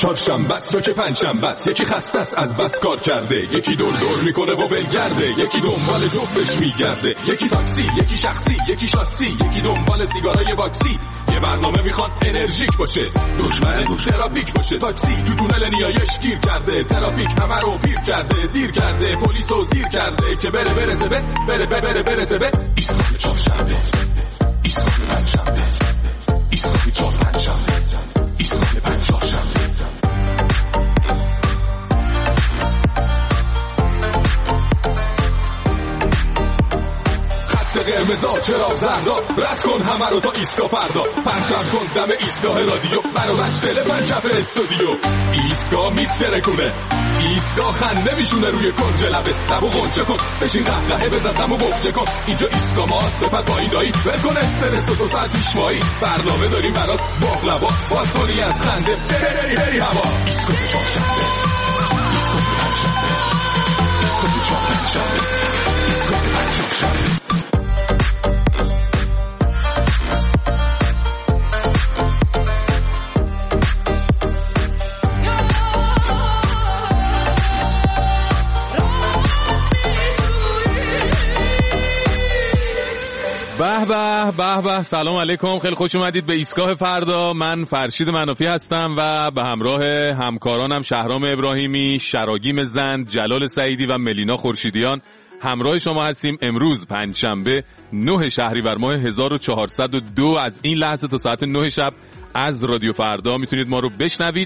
چهارشنبه است تو که پنجشنبه است، یکی خسته است از بس کار کرده، یکی دور دور میکنه و بلگرده، یکی دنبال جفتش میگرده، یکی تاکسی، یکی شخصی، یکی شاسی، یکی دنبال سیگارای واکسی. یه برنامه میخوان انرژیک باشه، دشمن ترافیک باشه. تاکسی تو تونل نیایش گیر کرده، ترافیک همه رو پیر کرده، دیر کرده، پلیسو زیر کرده که بره زبه، بره زبه. ایستگاه چهارشنبه، ایستگاه پنجشنبه، ایستگاه چهارشنبه، ایستگاه پنجشنبه. قرمزا چرا زردا، رد کن همه رو تا ایستگاه فردا، پرچم کن دم ایستگاه رادیو، برا مجتل پنجف استودیو. ایستگاه میترکونه، ایستگاه خنده میشونه روی کنج لبه، لبو غنچه کن، بشین قهقهه بزن دمو بخچه کن. اینجا ایستگاه ماست، بپر پایی دایی، ولکن استرس و 2 ساعت پیشمایی، برنامه داریم برات باقلوا، باز کنی از خنده بری هوا. ایستگاه چهارشنبه، ایستگاه پنجشنبه، ایستگاه چهارشنبه، ایستگاه پنجشنبه. به به سلام علیکم، خیلی خوش اومدید به ایستگاه فردا. من فرشید منافی هستم و به همراه همکارانم شهرام ابراهیمی، شراگیم زند، جلال سعیدی و ملینا خورشیدیان همراه شما هستیم. امروز پنجشنبه 9 شهریور ماه 1402 از این لحظه تا ساعت 9 شب از رادیو فردا میتونید ما رو بشنوید.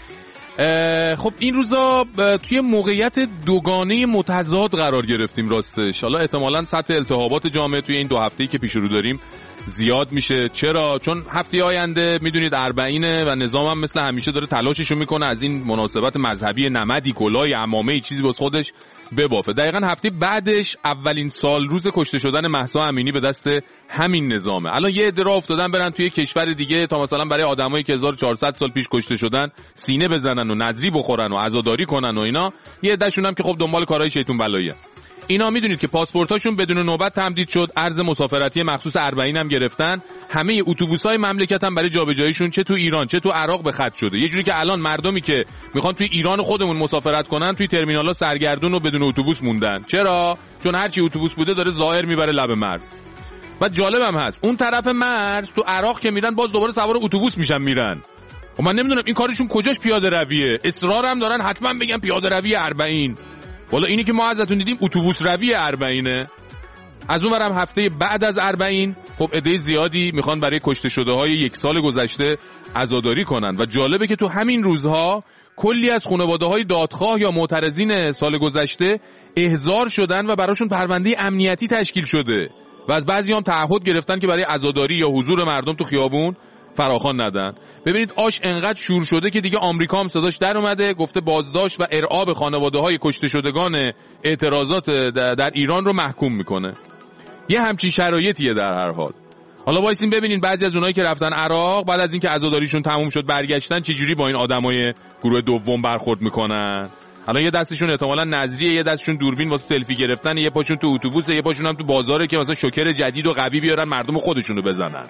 خب این روزا توی موقعیت دوگانه متضاد قرار گرفتیم راستش. حالا احتمالاً سطح التهابات جامعه توی این 2 هفته‌ای که پیش رو داریم زیاد میشه. چرا؟ چون هفته آینده میدونید اربعینه و نظام هم مثل همیشه داره تلاششو میکنه از این مناسبت مذهبی نمدی، کلاهی، عمامه‌ای، چیزی واسه خودش ببافه. دقیقاً هفته بعدش اولین سال روز کشته شدن مهسا امینی به دست همین نظامه. الان یه عده راه افتادن برن توی کشور دیگه تا مثلا برای آدمایی که 1400 سال پیش کشته شدن سینه بزنن و نذری بخورن و عزاداری کنن و اینا. یه عده‌شون هم که خب دنبال کارهای شیطون بلاییه. اینا میدونید که پاسپورتاشون بدون نوبت تمدید شد، ارز مسافرتی مخصوص اربعین هم گرفتن. همه اتوبوس‌های مملکت هم برای جابجاییشون چه تو ایران چه تو عراق به خط شده. یه جوری که الان مردمی که میخوان توی ایران خودمون مسافرت کنن توی ترمینال‌ها سرگردون و بدون اتوبوس موندن. چرا؟ چون هر چی اتوبوس بوده داره ظاهر میبره لب مرز. و جالبم هست اون طرف مرز تو عراق که میرن باز دوباره سوار اتوبوس میشن میرن. و من نمیدونم این کارشون کجاش پیاده رویه. اصرار هم دارن حتما بگن پیاده روی اربعین. والا اینی که ما ازتون دیدیم اتوبوس روی اربعینه. از اون ورم هفته بعد از اربعین خب عده زیادی میخوان برای کشته شده های 1 سال گذشته عزاداری کنن. و جالبه که تو همین روزها کلی از خانواده های دادخواه یا معترضین سال گذشته احضار شدن و براشون پرونده امنیتی تشکیل شده و از بعضی هم تعهد گرفتن که برای عزاداری یا حضور مردم تو خیابون فراخوان ندن. ببینید آش انقدر شور شده که دیگه آمریکا هم صداش در اومده، گفته بازداشت و ارعاب خانواده‌های کشته شدگان اعتراضات در ایران رو محکوم میکنه. یه همچین شرایطیه در هر حال. حالا وایسین ببینین بعضی از اونایی که رفتن عراق بعد از اینکه عزاداریشون تموم شد برگشتن چجوری با این آدمای گروه دوم برخورد میکنن. الان یه دستشون احتمالاً نظریه، یه دستشون دوربین واسه سلفی گرفتن، یه پاشون تو اتوبوسه، یه پاشون هم تو بازاره که مثلا شوکر جدید و قوی بیارن مردم خودشونو بزنن.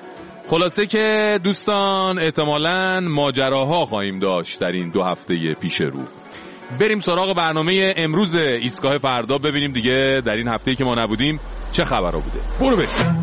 خلاصه که دوستان احتمالاً ماجراها خواهیم داشت در این 2 هفته پیش رو. بریم سراغ برنامه امروز ایستگاه فردا ببینیم دیگه در این هفته‌ای که ما نبودیم چه خبرها بوده. برو بریم.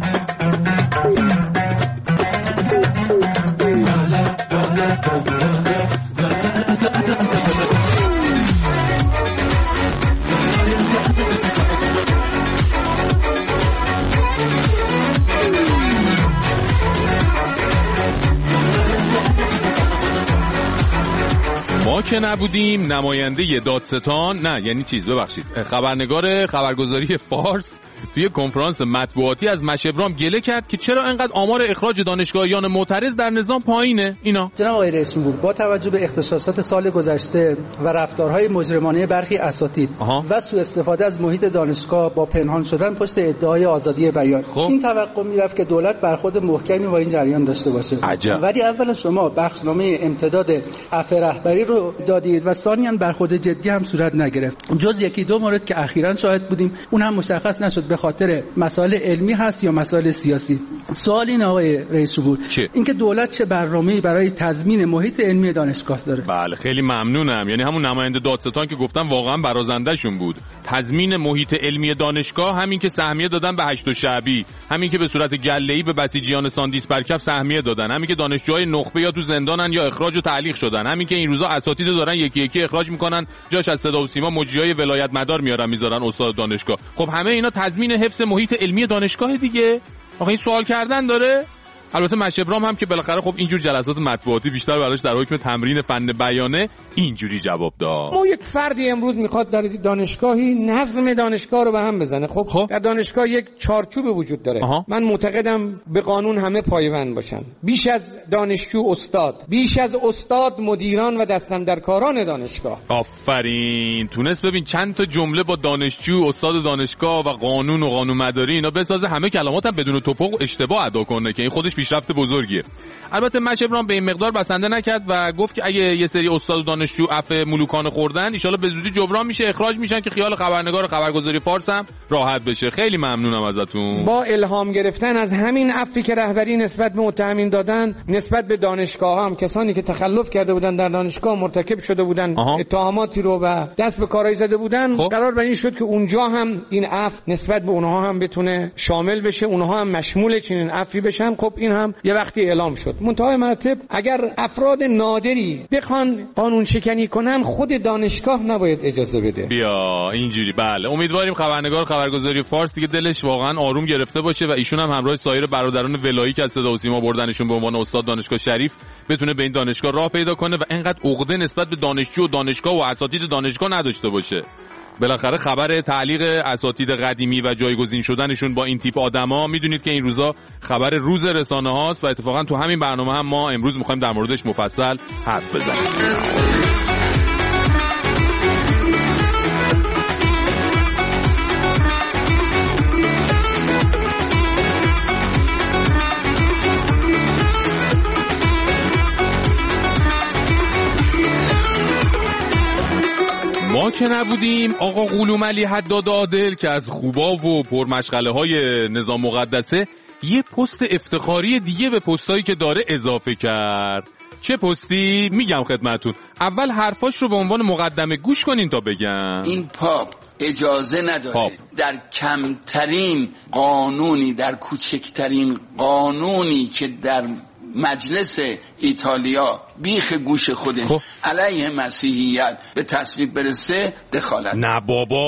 ما که نبودیم نماینده دادستان خبرنگار خبرگزاری فارس توی کنفرانس مطبوعاتی از مشبرام گله کرد که چرا انقدر آمار اخراج دانشگاهیان معترض در نظام پایینه. اینا جناب آقای رئیس جمهور با توجه به اختصاصات سال گذشته و رفتارهای مجرمانه برخی اساتید و سوء استفاده از محیط دانشگاه با پنهان شدن پشت ادعای آزادی بیان، این توقع میرفت که دولت برخورد محکمی با این جریان داشته باشه. عجب. ولی اولا شما بخشنامه امتداد عفو رهبری رو دادید و ثانیاً برخورد جدی هم صورت نگرفت. جز 1-2 مورد که اخیراً شاهد بودیم اون هم مشخص نشد به خاطر مسائل علمی هست یا مسائل سیاسی. سوال این آقای رئیس جمهور، اینکه دولت چه برنامه‌ای برای تضمین محیط علمی دانشگاه داره؟ بله خیلی ممنونم. یعنی همون نماینده دادستان که گفتم واقعا برازنده‌شون بود. تضمین محیط علمی دانشگاه، همین که سهمیه دادن به 8 شعبی، همین که به صورت گله‌ای به بسیجیان ساندیس برکف سهمیه دادن، همین که دانشجوهای نخبه یا تو زندانن یا اخراج و تعلیق شدن، همین که این روزا اساتید دارن یکی یکی اخراج میکنن، جاش از صدا و سیما مجریای ولایت مدار میارن میذارن استاد دانشگاه. خب همه اینا تضمین حفظ محیط علمی دانشگاه دیگه. آخه این سوال کردن داره. البته مشبرام هم که بالاخره خب اینجور جلسات مطبوعاتی بیشتر براش در حکم تمرین فن بیانه اینجوری جواب داد. ما یک فردی امروز میخواد در دانشگاهی نظم دانشگاه رو به هم بزنه. خب در دانشگاه یک چارچوب وجود داره. من معتقدم به قانون همه پایبند باشن. بیش از دانشجو استاد، بیش از استاد مدیران و دستاندرکاران دانشگاه. آفرین. تونست ببین چند تا جمله با دانشجو، استاد دانشگاه و قانون و قانون مداری اینا بسازه، همه کلماتم بدون توپق و اشتباه ادا کنه که این خودش پیشرفت بزرگیه. البته مشبران به این مقدار بسنده نکرد و گفت که اگه یه سری استاد و دانشجو عفو ملوکانه خوردن ان شاءالله به زودی جبران میشه، اخراج میشن که خیال خبرنگار و خبرگزاری فارس هم راحت بشه. خیلی ممنونم ازتون. با الهام گرفتن از همین عفوی که رهبری نسبت به متهمین دادن، نسبت به دانشگاه هم کسانی که تخلف کرده بودن در دانشگاه مرتکب شده بودن اتهاماتی رو و دست به کارایی زده بودن، قرار بر این شد که اونجا هم این عفو نسبت به اونها هم بتونه شامل بشه، اونها هم مشمول چنین عفوی بشن. خب این هم یه وقتی اعلام شد. منتهای مراتب اگر افراد نادری بخوان قانون شکنی کنن، خود دانشگاه نباید اجازه بده. بیا اینجوری. بله امیدواریم خبرنگار خبرگزاری فارس دیگه دلش واقعا آروم گرفته باشه و ایشون هم همراه سایر برادران ولایی که از صدا و سیما بردنشون به عنوان استاد دانشگاه شریف بتونه به این دانشگاه راه پیدا کنه و اینقدر عقده نسبت به دانشجو و دانشگاه و اساتید دانشگاه نداشته باشه. بالاخره خبر تعلیق اساتید قدیمی و جایگزین شدنشون با این تیپ آدما میدونید که این روزا خبر روز رسانه هاست و اتفاقا تو همین برنامه هم ما امروز میخوایم در موردش مفصل حرف بزنیم. ما که نبودیم آقا قلومعلی حداد عادل که از خوبا و پرمشغله های نظام مقدسه یه پست افتخاری دیگه به پستایی که داره اضافه کرد. چه پستی؟ میگم خدمتون. اول حرفاش رو به عنوان مقدمه گوش کنین تا بگم. این پاپ اجازه نداره در کمترین قانونی، در کوچکترین قانونی که در مجلس ایتالیا بیخ گوش خودش علیه مسیحیت به تصویب برسه دخالت. نه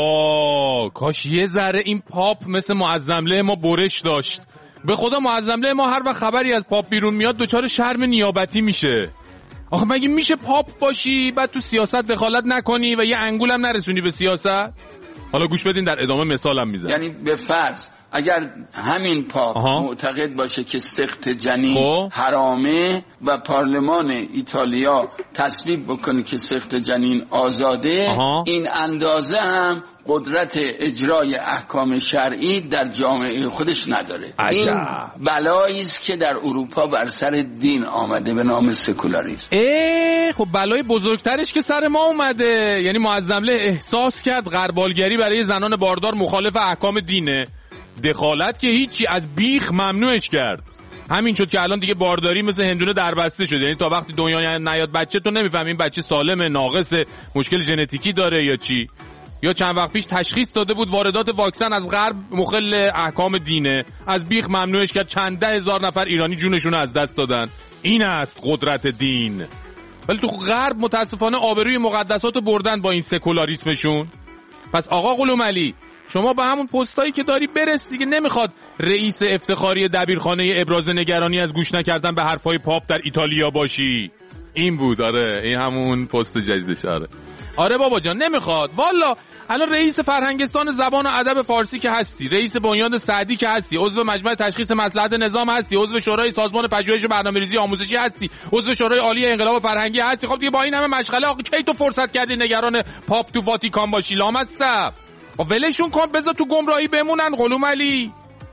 بابا، کاش یه ذره این پاپ مثل معظمله ما برش داشت. به خدا معظمله ما هر وقت خبری از پاپ بیرون میاد دچار شرم نیابتی میشه. آخه مگه میشه پاپ باشی بعد تو سیاست دخالت نکنی و یه انگولم نرسونی به سیاست؟ حالا گوش بدین در ادامه مثالم میزنم. یعنی به فرض اگر همین پاپ معتقد باشه که سقط جنین حرامه و پارلمان ایتالیا تصویب بکنه که سقط جنین آزاده، این اندازه هم قدرت اجرای احکام شرعی در جامعه خودش نداره. این بلایی است که در اروپا بر سر دین آمده به نام سکولاریسم. خب بلای بزرگترش که سر ما اومده. یعنی معظمله احساس کرد غربالگری برای زنان باردار مخالف احکام دینه، دخالت که هیچی، از بیخ ممنوعش کرد. همین شد که الان دیگه بارداری مثل هندونه دربسته شده. یعنی تا وقتی دنیا نیاد بچه تو نمیفهمی این بچه سالمه، ناقصه، مشکل ژنتیکی داره یا چی. یا چند وقت پیش تشخیص داده بود واردات واکسن از غرب مخل احکام دینه، از بیخ ممنوعش کرد. چند ده هزار نفر ایرانی جونشون از دست دادن. این است قدرت دین. ولی تو غرب متاسفانه آبروی مقدساتو بردن با این سکولاریسمشون. پس آقا قلومعلی شما به همون پستایی که داری برس دیگه. نمیخواد رئیس افتخاری دبیرخانه ابراز نگرانی از گوش نکردن به حرفای پاپ در ایتالیا باشی. این بود. آره این همون پست جدیدش. آره بابا جان نمیخواد والا. الان رئیس فرهنگستان زبان و ادب فارسی که هستی، رئیس بنیاد سعدی که هستی، عضو مجمع تشخیص مصلحت نظام هستی، عضو شورای سازمان پژوهش و برنامه‌ریزی آموزشی هستی، عضو شورای عالی انقلاب فرهنگی هستی. خب دیگه با این همه مشغله آقا کی تو فرصت کردی نگران پاپ تو واتیکان باشی؟ لامصب ولشون کن، بذار تو گمراهی بمونن. قلومعلی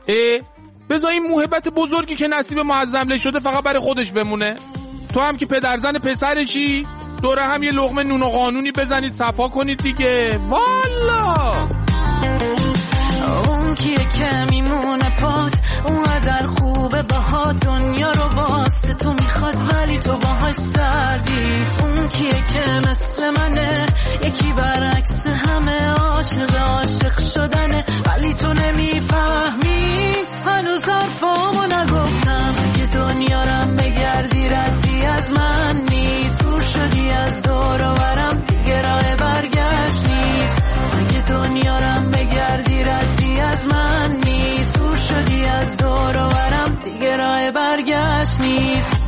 بذار این موهبت بزرگی که نصیب معظمله شده فقط برای خودش بمونه. تو هم که پدرزن پسرشی، دوره هم یه لقمه نون و قانونی بزنید صفا کنید دیگه. والا اون کیه که میمونه پات اونقدر خوبه باها دنیا رو واسه تو میخواد ولی تو باهاش سردی اون کیه که مثل منه یکی برعکس همه عاشق شدنه ولی تو نمیفهمی هنوز حرفامو نگفتم که دنیا رم بگردی ردی از من نیست دور شدی از دور و برم دیگه راه برگشت نیست اگه دنیا رم بگردی ردی از من نیست دور شدی از دور و برم دیگه راه برگشت نیست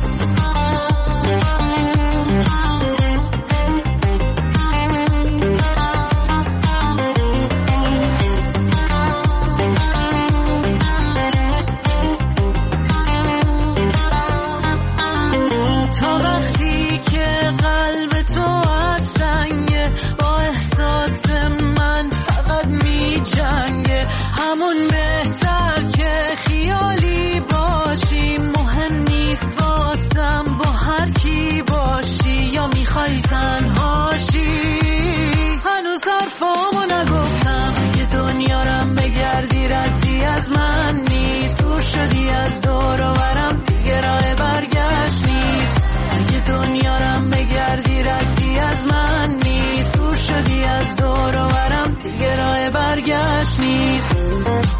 از من نیست دور شدی از دور و برم دیگه راه برگشت نیست اگه دنیا رم بگردی ردی از من نیست دور شدی از دور و برم دیگه راه برگشت نیست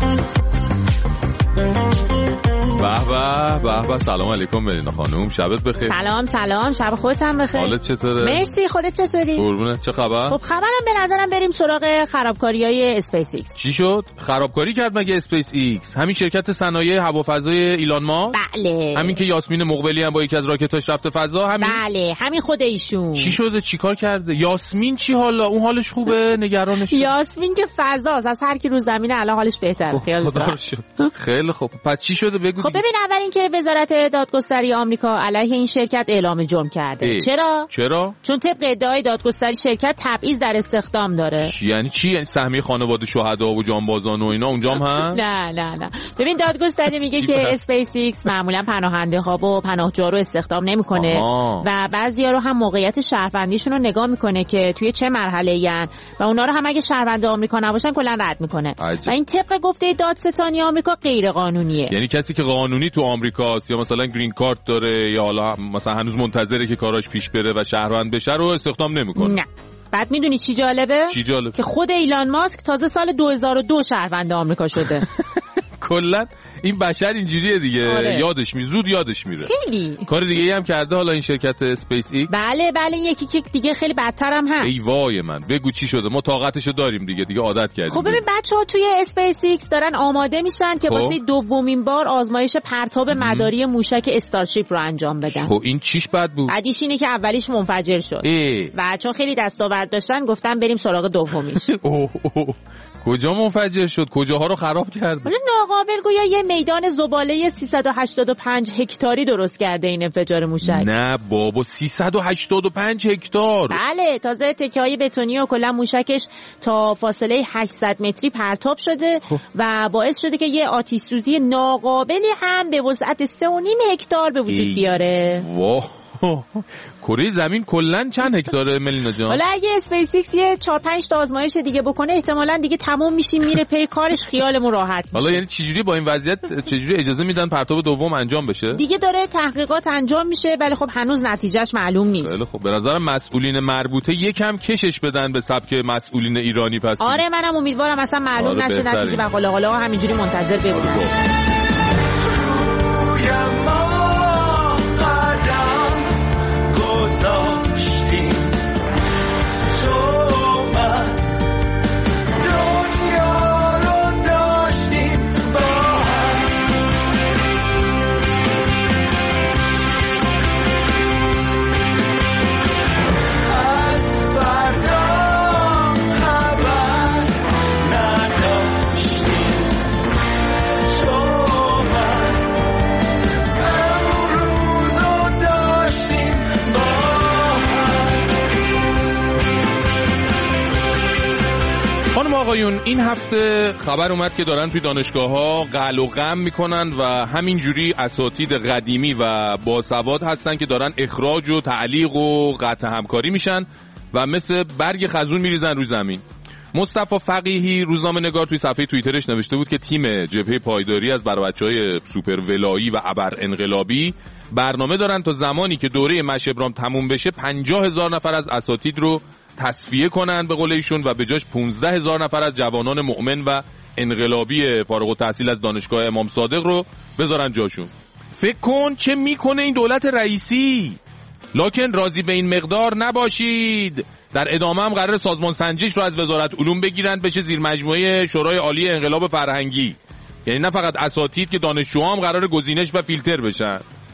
به سلام علیکم ملینا خانم شبت بخیر. سلام شب خودت هم بخیر. حالت چطوره؟ مرسی خودت چطوری؟ قربونت چه خبر؟ خب خبرم به نظرم بریم سراغ خرابکاریای اسپیس ایکس. چی شد؟ خرابکاری کرد مگه اسپیس ایکس؟ همین شرکت صنایع هوافضای ایلان ماسک؟ بله. همین که یاسمین مقبلی هم با یکی از راکتاش رفته فضا همین؟ بله همین خود ایشون. چی شده؟ چیکار کرده؟ یاسمین چی حالا؟ اون حالش خوبه؟ نگرانش؟ یاسمین که فضاست از هر کی رو زمینه الان حالش بهتره. خیلی خوب. پس چی شده بگو؟ خب ببین اول اینکه وزارت دادگستری آمریکا علیه این شرکت اعلام جرم کرده. چرا؟ چون طبق ادعای دادگستری شرکت تبعیض در استخدام داره. یعنی چی؟ یعنی سهمیه خانواده شهدا و جانبازان و اینا اونجا هم هست؟ نه. ببین دادگستری میگه که اسپیس ایکس معمولا پناهنده ها و پناهجو رو استخدام نمیکنه و بعضیا رو هم موقعیت شهروندیشون رو نگاه میکنه که توی چه مرحله‌این و اونا رو هم اگه شهروند آمریکا نباشن کلا رد میکنه. و این طبق گفته دادستانی آمریکا غیر قانونیه. یعنی کسی که قانونی تو آمریکاست یا مثلا گرین کارت داره یا حالا مثلا هنوز منتظره که کاراش پیش بره و شهروند بشه رو استخدام نمیکنه. نه. بعد میدونی چی جالبه؟ که خود ایلان ماسک تازه سال 2002 شهروند آمریکا شده. کلا این بشر اینجوریه دیگه. آره. زود یادش میره. خیلی کار دیگه هم کرده حالا این شرکت اسپیس ایکس. بله یکی که دیگه خیلی بدتر هم هست. ای وای من بگو چی شده؟ ما طاقتشو داریم دیگه عادت کردیم. خب ببین بچه‌ها توی اسپیس ایکس دارن آماده میشن که واسه دومین بار آزمایش پرتاب مداری موشک استارشیپ رو انجام بدن. خب این چیش بد بود؟ بعدیش اینه که اولیش منفجر شد. و چون خیلی دستاورد داشتن گفتن بریم سراغ دومیش. کجا منفجر شد؟ کجاها رو خراب کرد؟ حالا ناقابل گویا یه میدان زباله 385 هکتاری درست کرده این انفجار موشک. نه بابا 385 هکتار. بله تازه تکه‌های بتونی و کلا موشکش تا فاصله 800 متری پرتاب شده و باعث شده که یه آتش سوزی ناقابلی هم به وسعت 3.5 هکتار به وجود بیاره. واه کره زمین کلا چند هکتاره ملینا جان؟ حالا اگه اسپیس ایکس یه 4-5 تا آزمایش دیگه بکنه احتمالاً دیگه تموم میشیم میره پی کارش خیالمون راحت میشه. حالا یعنی چجوری با این وضعیت چجوری اجازه میدن پرتاب دوم انجام بشه؟ دیگه داره تحقیقات انجام میشه ولی خب هنوز نتیجهش معلوم نیست. خیلی خب به نظرم مسئولین مربوطه یکم کشش بدن به سبک مسئولین ایرانی پس. آره منم امیدوارم اصلا معلوم نشه نتیجه و قلاقلا همینجوری منتظر بمونن. آقایون این هفته خبر اومد که دارن توی دانشگاه‌ها قل و غم میکنن و همینجوری اساتید قدیمی و باسواد هستن که دارن اخراج و تعلیق و قطع همکاری میشن و مثل برگ خزون میریزن روی زمین. مصطفی فقیهی روزنامه‌نگار توی صفحه توییترش نوشته بود که تیم جبهه پایداری از بچه‌های سوپر ولایی و ابر انقلابی برنامه دارن تا زمانی که دوره مشی ابراهیم تموم بشه 50,000 نفر از اساتید رو تصفیه کنن به قول ایشون و به جاش 15,000 نفر از جوانان مؤمن و انقلابی فارغ التحصیل از دانشگاه امام صادق رو بذارن جاشون. فکر کن چه میکنه این دولت رئیسی. لکن راضی به این مقدار نباشید. در ادامه هم قرار سازمان سنجش رو از وزارت علوم بگیرن بشه زیر مجموعه شورای عالی انقلاب فرهنگی. یعنی نه فقط اساتید که دانشجوها هم قرار گزینش و فیلتر بشن.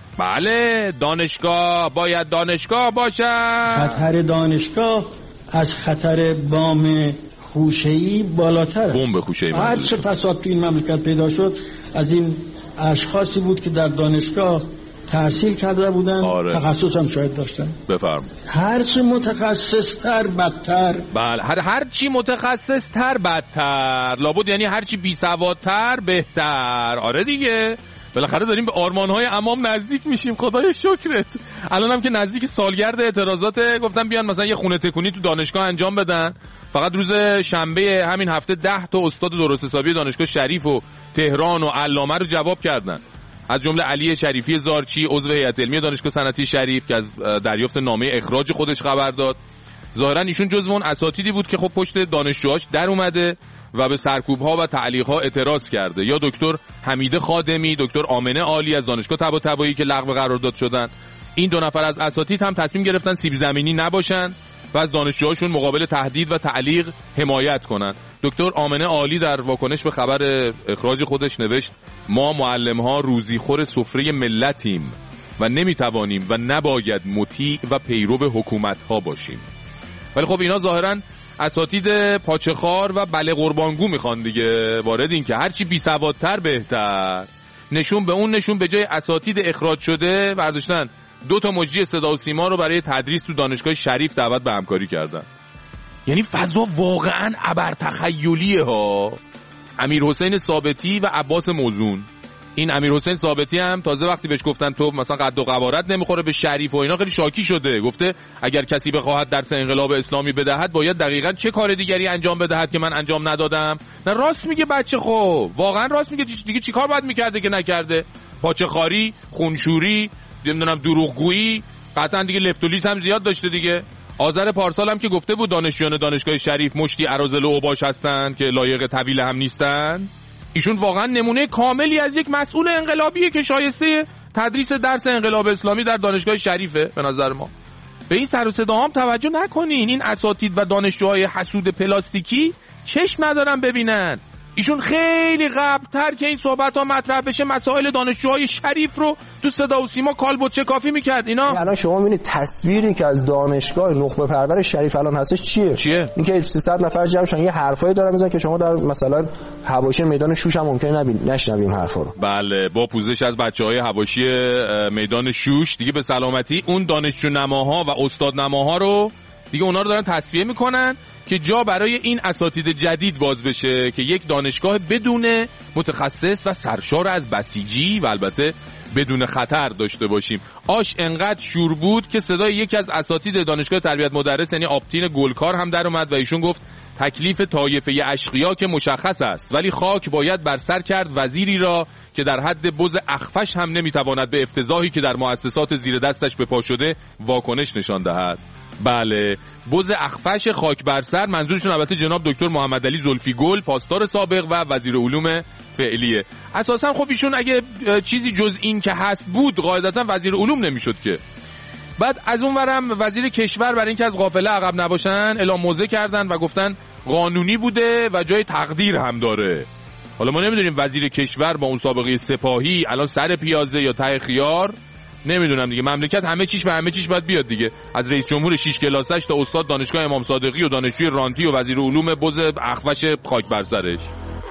بله دانشگاه باید دانشگاه باشن. خطر دانشگاه از خطر بام خوشه‌ای بالاتر است. بمب خوشه‌ای. هر چه فساد تو این مملکت پیدا شد از این اشخاصی بود که در دانشگاه تحصیل کرده بودن. آره. تخصص هم شاید داشتن. بفرمایید. هر چی متخصص تر بدتر. بله هر چی متخصص تر بدتر. لابد یعنی هر چی بی سوادتر بهتر. آره دیگه. بالاخره داریم به آرمان‌های عمام نزدیک میشیم. خدای شکرت. الانم که نزدیک سالگرد اعتراضات گفتم بیان مثلا یه خونه تکونی تو دانشگاه انجام بدن. فقط روز شنبه همین هفته 10 تا استاد درست حسابی دانشگاه شریف و تهران و علامه رو جواب کردن. از جمله علی شریفی زارچی عضو هیئت علمی دانشگاه صنعتی شریف که از دریافت نامه اخراج خودش خبر داد. ظاهرا ایشون جزو اون اساتیدی بود که خب پشت دانشجوهاش در اومده و به سرکوب‌ها و تعلیق‌ها اعتراض کرده. یا دکتر حمیده خادمی، دکتر آمنه عالی از دانشگاه طباطبایی که لغو قرارداد شدن. این دو نفر از اساتید هم تصمیم گرفتن سیب زمینی نباشن و از دانشجوهاشون مقابل تهدید و تعلیق حمایت کنن. دکتر آمنه عالی در واکنش به خبر اخراج خودش نوشت ما معلم‌ها روزیخور سفره ملتیم و نمیتوانیم و نباید مطیع و پیرو حکومت‌ها باشیم. ولی خب اینا ظاهراً اساتید پاچخار و بله قربانگو میخوان دیگه. وارد این که هرچی بی سوادتر بهتر. نشون به اون نشون به جای اساتید اخراج شده برداشتن 2 مجری صدا و سیما رو برای تدریس تو دانشگاه شریف دعوت به همکاری کردن. یعنی فضا واقعا ابر تخیلیه ها. امیرحسین ثابتی و عباس موزون. این امیرحسین ثابتی هم تازه وقتی بهش گفتن تو مثلا قد و قوارت نمیخوره به شریف و اینا خیلی شاکی شده. گفته اگر کسی بخواهد درس انقلاب اسلامی بدهد باید دقیقاً چه کار دیگری انجام بدهد که من انجام ندادم. نه راست میگه بچه. خب واقعا راست میگه. دیگه چیکار باید میکرده که نکرده؟ پاچه‌خواری، خونشوری، نمیدونم دروغگویی، قطعا دیگه لفت و لیس هم زیاد داشته دیگه. آذر پارسال هم که گفته بود دانشجویان دانشگاه شریف مشتی اراذل و اوباش هستن که لایق طویل هم نیستن. ایشون واقعا نمونه کاملی از یک مسئول انقلابیه که شایسته تدریس درس انقلاب اسلامی در دانشگاه شریفه به نظر ما. به این سر و صدا هم توجه نکنین. این اساتید و دانشجوهای حسود پلاستیکی چشم ندارن ببینن. ایشون خیلی قبل‌تر که این صحبت‌ها مطرح بشه مسائل دانشجوهای شریف رو تو صدا و سیما کالبد کافی می‌کرد. اینا الان شما می‌بینید تصویری که از دانشگاه نخبه پرور شریف الان هستش چیه؟ اینکه 300 نفر جمع شدن یه حرفایی دارن میزنن که شما در مثلا حواشی میدان شوش هم ممکنه نشنویم حرفا رو. بله با پوزش از بچه‌های حواشی میدان شوش دیگه به سلامتی اون دانشجو نماها و استاد نماها رو دیگه اونا رو دارن تصفیه میکنن که جا برای این اساتید جدید باز بشه که یک دانشگاه بدون متخصص و سرشار از بسیجی و البته بدون خطر داشته باشیم. آش انقدر شور بود که صدای یکی از اساتید دانشگاه تربیت مدرس یعنی آبتین گلکار هم در اومد و ایشون گفت تکلیف طایفه اشقیا که مشخص است ولی خاک باید بر سر کرد وزیری را که در حد بز اخفش هم نمیتواند به افتضاحی که در مؤسسات زیر دستش به پا شده واکنش نشان دهد. بله بز اخفش خاک بر سر منظورشون البته جناب دکتر محمد علی زلفی گل پاسدار سابق و وزیر علوم فعلیه. اساسا خب ایشون اگه چیزی جز این که هست بود قاعدتا وزیر علوم نمیشد که. بعد از اونورم وزیر کشور برای اینکه از قافله عقب نباشن اعلام موضع کردن و گفتن قانونی بوده و جای تقدیر هم داره. حالا ما نمیدونیم وزیر کشور با اون سابقه سپاهی الان سر پیازه یا ته خیار نمیدونم دیگه. مملکت همه چیش به همه چیش باید بیاد دیگه. از رئیس جمهور 6 کلاسش تا استاد دانشگاه امام صادقی و دانشجوی رانتی و وزیر علوم بز اخفش خاک بر سرش.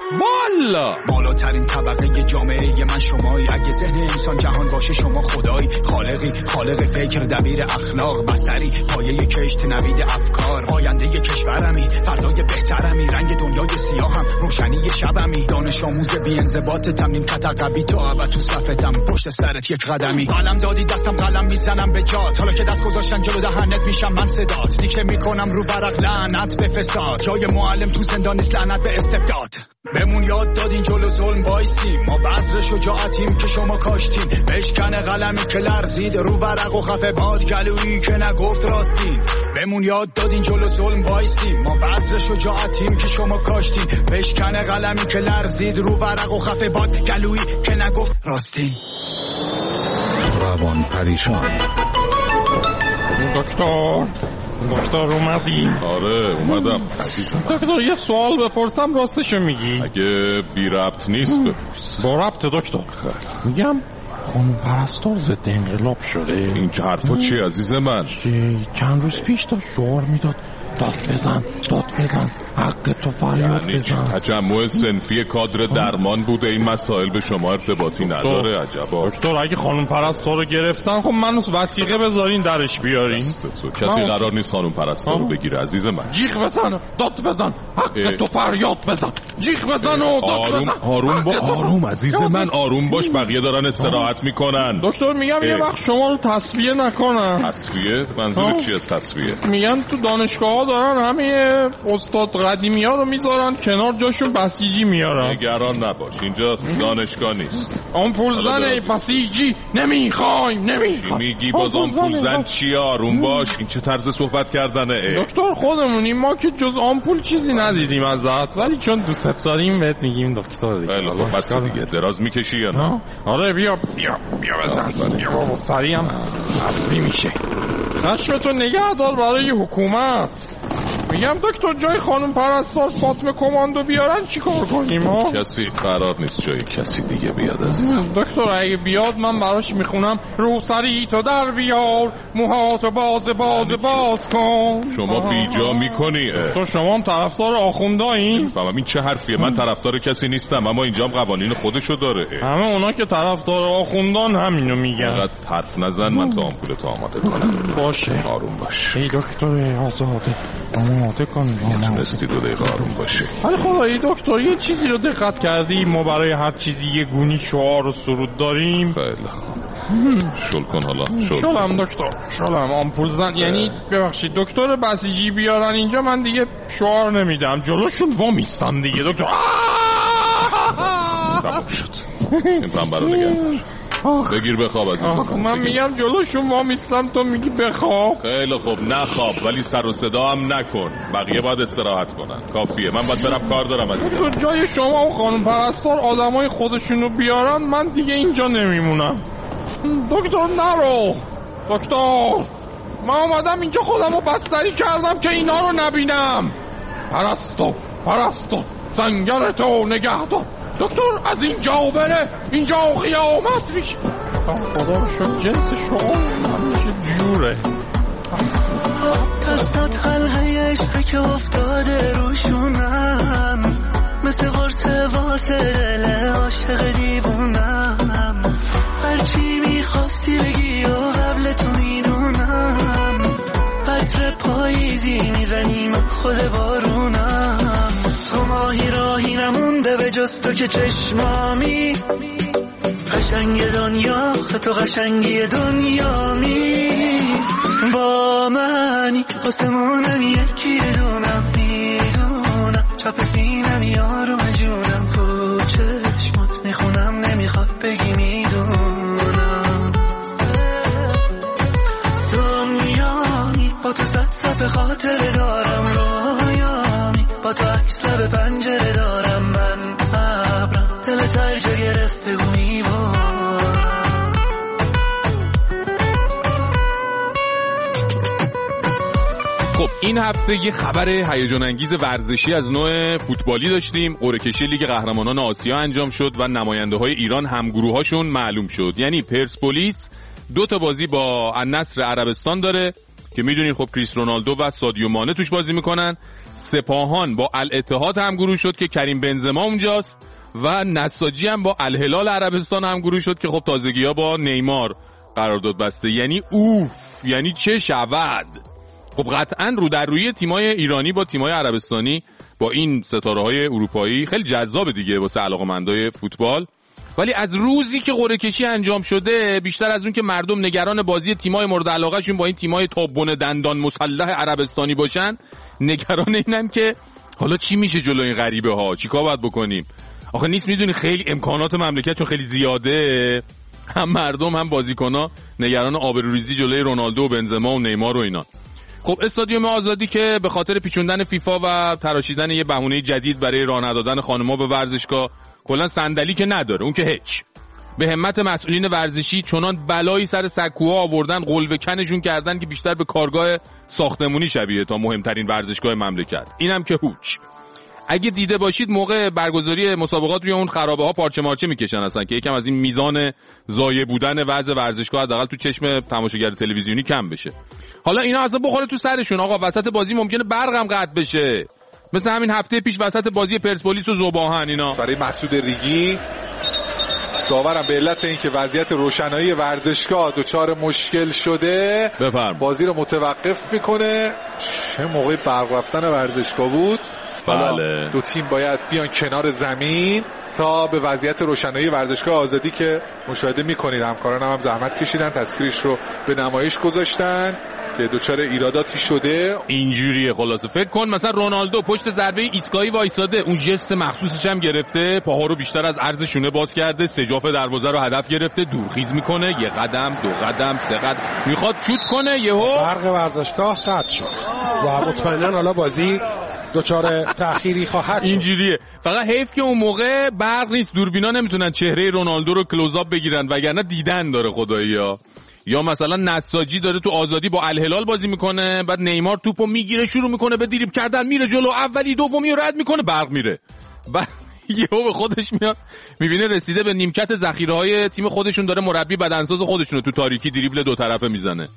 والا بالاترین طبقه جامعه من شمایی. اگه ذهن انسان جهان باشه شما خدایی. خالق فکر، دبیر اخلاق، بستری پایه کشت نوید افکار. آینده کشورمی، فردای بهترمی، رنگ دنیای سیاهم، روشنی شبمی. دانش آموز بی انضباط، تمرین قطعی تو ابد تو صفتم، پشت سرت یک قدمی. قلم دادی دستم قلم میزنم به جات، حالا که دست گذاشتن جلو دهنت میشم من صدات. دیگه میکنم رو ورق لعنت به فساد، جای معلم تو زندان نیست لعنت به استبداد. بمون یاد دادین جلو ظلم وایسیم، ما بذر شجاعتیم که شما کاشتین. بشکن قلمی که لرزید رو ورق و خفه باد، گلویی که نگفت راستین. بمون یاد دادین جلو ظلم وایسیم، ما بذر شجاعتیم که شما کاشتین. بشکن قلمی که لرزید رو ورق و خفه باد، گلویی که نگفت راستین. روان پریشان. دکتر اومدی؟ آره اومدم. دکتر یه سوال بپرسم راستشو میگی؟ اگه بی ربط نیست بپرس. با ربط دکتر. میگم خانم پرستار ضد انقلاب شده. این چه حرفا چی عزیز من؟ چند روز پیش تا شعار میداد داد بزن حق تو فریاد بزن. تجمع صنفی کادر درمان بوده. این مسائل به شما ارتباطی نداره. عجبا دکتر اگه خانم پرستار رو گرفتن خب منو وثیقه بذارین درش بیارین. کسی قرار نیست خانم پرستار رو بگیره عزیز من. جیغ بزن داد بزن حق تو فریاد بزن. جیغ بزن و داد بزن. آروم عزیز من، آروم باش، بقیه دارن استراحت میکنن. دکتر میگم یه وقت شما رو تصفیه نکنن. تصفیه؟ منظور چی از تصفیه؟ میگن تو دانشگاه دارن همه استاد قدیمی ها رو میذارن کنار، جاشون بسیجی میارن. نگران نباش، اینجا دانشگاه نیست. آمپول زن بسیجی نمیخوایم. میگی باز آمپول زن چی؟ آروم باش، این چه طرز صحبت کردنه؟ دکتر خودمونیم، ما که جز آمپول چیزی ندیدیم ازت، ولی چون دوست داریم بهت میگیم دکتر دیگه. خیلی خوب، بس دیگه. دراز میکشی یا نه؟ آره بیا بزن. بیا بابا سریع هم تصفیه میشه. خشمتو نگه دار برای حکومت. میگم دکتر جای خانم پرستار فاطمه کماندو بیارن چی کار کنیم ها؟ کسی قرار نیست جای کسی دیگه بیاد عزیزم. دکتر اگه بیاد من براش میخونم روسری تو در بیار، موهاتو باز کن. شما بیجا میکنی. تو شما هم طرفدار آخوندایین؟ نمیفهمم این چه حرفیه. من طرفدار کسی نیستم، اما اینجا هم قوانین خودشو داره. همه اونا که طرفدار آخوندان همینو میگن. فقط حرف نزن، من تا آمپولتو آماده کنم. باشه آروم باش. ای دکتر آزاده آماده کن. نستی 2 دقیقه آروم باشه. ولی خدایی دکتر یه چیزی رو دقت کردی؟ ما برای هر چیزی یه گونی شعار و سرود داریم. خیلی خوب. شل کن حالا. شلم دکتر شلم. آمپول زن یعنی ببخشید دکتر بسیجی بیارن اینجا من دیگه شعار نمیدم، جلوشون وامیستم دیگه دکتر. تمام شد. این پم برا نگردار. بگیر بخواب عزیزم. من میگم جلوشون وامیستم تو میگی بخواب. خیلی خوب نخواب، ولی سر و صدا هم نکن. بقیه باید استراحت کنن. کافیه. من باید برم کار دارم عزیزم. تو جای شما و خانم پرستار آدمای خودشونو بیارن من دیگه اینجا نمیمونم. دکتر نرو. دکتر من اومدم اینجا خودمو بستری کردم که اینا رو نبینم. پرستو سنگرتو نگه دار. دکتر از اینجا بره، اینجا قیامت میشه. خدا رو شد جنس شما همیشه جوره. دستات حلقه عشقه که افتاده روشونم، مثل قرص واسه دل عاشق دیوونم. هرچی میخواستی بگی و قبل تو میدونم، عطر پاییزی میزنی من خود بارونم. تو ماهی راهی نمونده به جز تو که چشمامی، قشنگ دنیا تو قشنگی دنیامی. با منی آسمونم یکی دونم، میدونم چپ سینم یارم جونم. تو چشمات میخونم نمیخواد بگی میدونم. دنیامی با تو صد خاطر دارم، رویامی با تو عکس لب پنجره دارم. من ابرم دل ترجا گرفت بگو میبارم. خب این هفته یه خبر هیجان انگیز ورزشی از نوع فوتبالی داشتیم. قرعه کشی لیگ قهرمانان آسیا انجام شد و نماینده های ایران همگروهاشون معلوم شد. یعنی پرسپولیس 2 تا بازی با النصر عربستان داره، که میدونین خب کریس رونالدو و سادیو مانه توش بازی میکنن. سپاهان با الاتحاد همگروه شد که کریم بنزما اونجاست و نساجی هم با الهلال عربستان همگروه شد که خب تازگی‌ها با نیمار قرارداد بسته. یعنی اوف، یعنی چه شود. خب قطعاً رو در روی تیمای ایرانی با تیمای عربستانی با این ستاره‌های اروپایی خیلی جذاب دیگه واسه علاقه‌مندای فوتبال. ولی از روزی که قرعه کشی انجام شده، بیشتر از اون که مردم نگران بازی تیمای مورد علاقه‌شون با این تیمای تابون دندان مسلح عربستانی باشن، نگران اینن که حالا چی میشه جلوی این غریبه ها، چیکار باید بکنیم. آخه نیست میدونی خیلی امکانات مملکتشون خیلی زیاده، هم مردم هم بازیکن‌ها نگران آبروریزی جلوی رونالدو و بنزما و نیمار و اینا. خب استادیوم آزادی که به خاطر پیچوندن فیفا و تراشیدن یه بهونه جدید برای راه ندادن خانم‌ها به ورزشگاه، کلا صندلی که نداره، اون که هیچ. به همت مسئولین ورزشی چنان بلایی سر سکوها آوردن، قلوه کنشون کردن که بیشتر به کارگاه ساختمونی شبیه تا مهمترین ورزشگاه مملکت. اینم که هوچ. اگه دیده باشید موقع برگزاری مسابقات روی اون خرابه ها پارچه مارچه میکشن اصلا که یکم از این میزان ضایع بودن وضع ورزشگاه حداقل تو چشم تماشاگر تلویزیونی کم بشه. حالا اینا اصلا بخوره تو سرشون. آقا وسط بازی ممکنه برقم قطع بشه، مثل همین هفته پیش وسط بازی پرسپولیس و ذوباهن. اینا برای مسعود ریگی داورم به علت اینکه وضعیت روشنایی ورزشگاه دچار مشکل شده بازی رو متوقف میکنه. چه موقع برق رفتن ورزشگاه بود. بله. دو تیم باید بیان کنار زمین تا به وضعیت روشنایی ورزشگاه آزادی که مشاهده میکنید، همکارانم هم زحمت کشیدن تصویرش رو به نمایش گذاشتن که دچار ایراداتی شده. اینجوریه خلاصه. فکر کن مثلا رونالدو پشت ضربه ایستگاهی وایساده، اون ژست مخصوصش هم گرفته، پاها رو بیشتر از عرض شونه باز کرده، سجاف دروازه رو هدف گرفته، دورخیز میکنه، یه قدم، دو قدم، سه قدم، میخواد شوت کنه، یهو برق ورزشگاه قطع شد و مطمئنا حالا بازی دوچار تأخیری خواهد شد. اینجوریه. فقط حیف که اون موقع برق نیست، دوربینا نمیتونن چهره رونالدو رو کلوزآپ بگیرن، وگرنه دیدن داره خداییا. یا مثلا نساجی داره تو آزادی با الهلال بازی میکنه، بعد نیمار توپو میگیره شروع میکنه به دریبل کردن، میره جلو، اولی دومی رو رد میکنه، برق میره، بعد یهو به خودش میاد میبینه رسیده به نیمکت ذخیره‌های تیم خودشون، داره مربی بدنساز خودشونو تو تاریکی دریبل دو طرفه میزنه.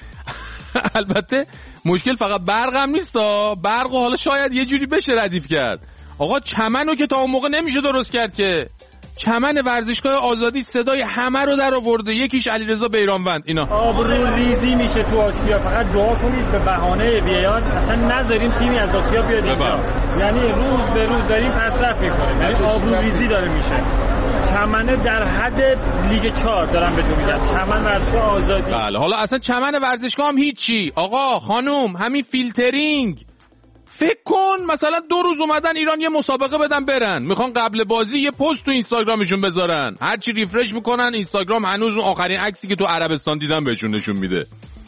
البته مشکل فقط برق هم نیست، برق حالا شاید یه جوری بشه ردیف کرد. آقا چمنو که تا اون موقع نمیشه درست کرد که. چمن ورزشگاه آزادی صدای همه رو در آورده، یکیش علیرضا بیرانوند. اینا آبرو ریزی میشه تو آسیا. فقط دعا کنید به بهانه ویار اصلا نذاریم تیمی از آسیا بیاد اینجا. یعنی روز به روز داریم پسرفت میکنیم، یعنی آبرو ریزی داره میشه. چمن در حد لیگ 4 دارم بهتون میگم، چمن ورزشگاه آزادی. بله حالا اصلا چمن ورزشگاه هم هیچی. آقا خانوم همین فیلترینگ. فکر کن مثلا 2 روز اومدن ایران یه مسابقه بدن برن، میخوان قبل بازی یه پست تو اینستاگرامشون بذارن، هرچی ریفرش میکنن اینستاگرام هنوز اون آخرین عکسی که تو عربستان دیدن بهشون نشون میده.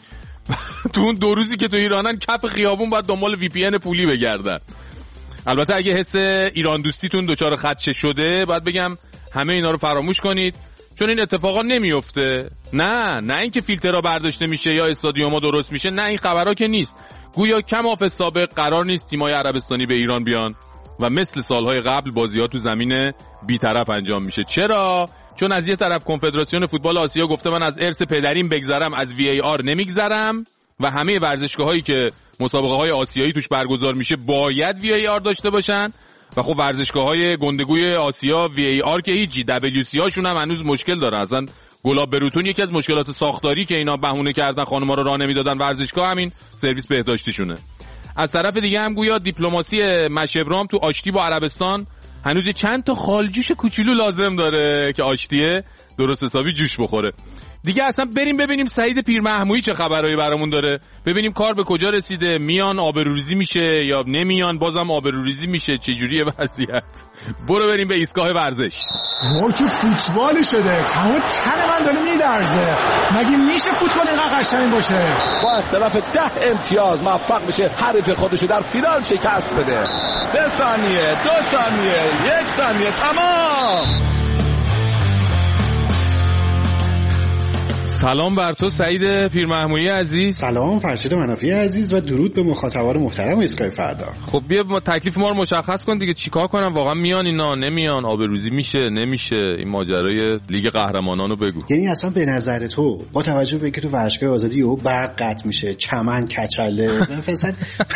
تو اون 2 روزی که تو ایرانن کف خیابون باید دنبال وی پی ان پولی بگردن. البته اگه حس ایران دوستیتون دچار خدشه شده، باید بگم همه اینا رو فراموش کنید، چون این اتفاقا نمیفته. نه اینکه فیلترها برداشته میشه یا استادیوم‌ها درست میشه، نه این خبرها که نیست. گویا کم آف سابق قرار نیست تیمای عربستانی به ایران بیان و مثل سالهای قبل بازی‌ها تو زمین بی‌طرف انجام میشه. چرا؟ چون از یه طرف کنفدراسیون فوتبال آسیا گفته من از ارث پدریم بگذرم، از VAR نمیگذرم و همه ورزشگاهایی که مسابقه‌های آسیایی توش برگزار میشه باید VAR داشته باشن و خب ورزشگاه‌های گندگوی آسیا VAR که هیچی، WC هاشون هم هنوز مشکل داره. اصلا گلاب بروتون یکی از مشکلات ساختاری که اینا بهونه کردن خانم‌ها رو راه نمیدادن ورزشگاه، همین سرویس بهداشتیشونه. از طرف دیگه هم گویا دیپلماسی مشبرام تو آشتی با عربستان هنوز چند تا خالجوش کوچولو لازم داره که آشتیه درست حسابی جوش بخوره. دیگه اصلا بریم ببینیم سعید پیرمحمودی چه خبرایی برامون داره، ببینیم کار به کجا رسیده، میان آبروریزی میشه یا نمیان بازم آبروریزی میشه، چه جوریه وضعیت. برو بریم به ایستگاه ورزش. چه فوتبالی شده، تمام تن من داره میلرزه. مگه میشه فوتبال اینقدر قشنگ باشه؟ با اختلاف 10 امتیاز موفق بشه حریف خودشو در فینال شکست بده. 3 ثانیه، 2 ثانیه، 1 ثانیه، تمام. سلام بر تو سعید پیرمحمودی عزیز. سلام فرشید منافی عزیز و درود به مخاطبان محترم اسکای فردا. خب بیا تکلیف ما رو مشخص کن دیگه، چیکار کنم؟ واقعا میان اینا نمیان؟ آبروریزی میشه نمیشه؟ این ماجرای لیگ قهرمانان رو بگو. یعنی اصلا به نظر تو با توجه به اینکه تو ورزشگاه آزادی یهو برق قطع میشه، چمن کچله، مثلا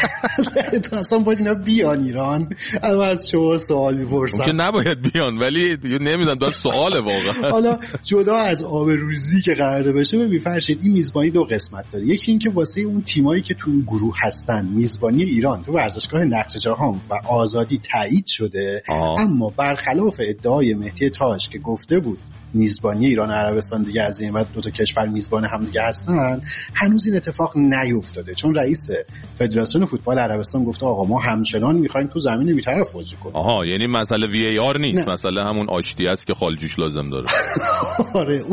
تو اصلا باید اینا بیان ایران؟ اما از شما سوال میپرسم که نباید بیان ولی دیگه نمیدونم دار سواله واقعا. حالا جدا از آبروریزی که قراره بشه، ببین فرشید این میزبانی دو قسمت داره. یکی این که واسه اون تیمایی که تو گروه هستن میزبانی ایران تو ورزشگاه نقش جهان و آزادی تایید شده، اما برخلاف ادعای مهدی تاج که گفته بود میزبانی ایران و عربستان دیگه از این و دو تا کشور میزبان هم دیگه هستن، هنوز این اتفاق نیفتاده، چون رئیس فدراسیون فوتبال عربستان گفته آقا ما همچنان میخوایم تو زمین بی‌طرف بازی کنیم. یعنی مسئله وی ای آر نیست، مسئله همون آشتی است که خالجوش لازم داره. آره اون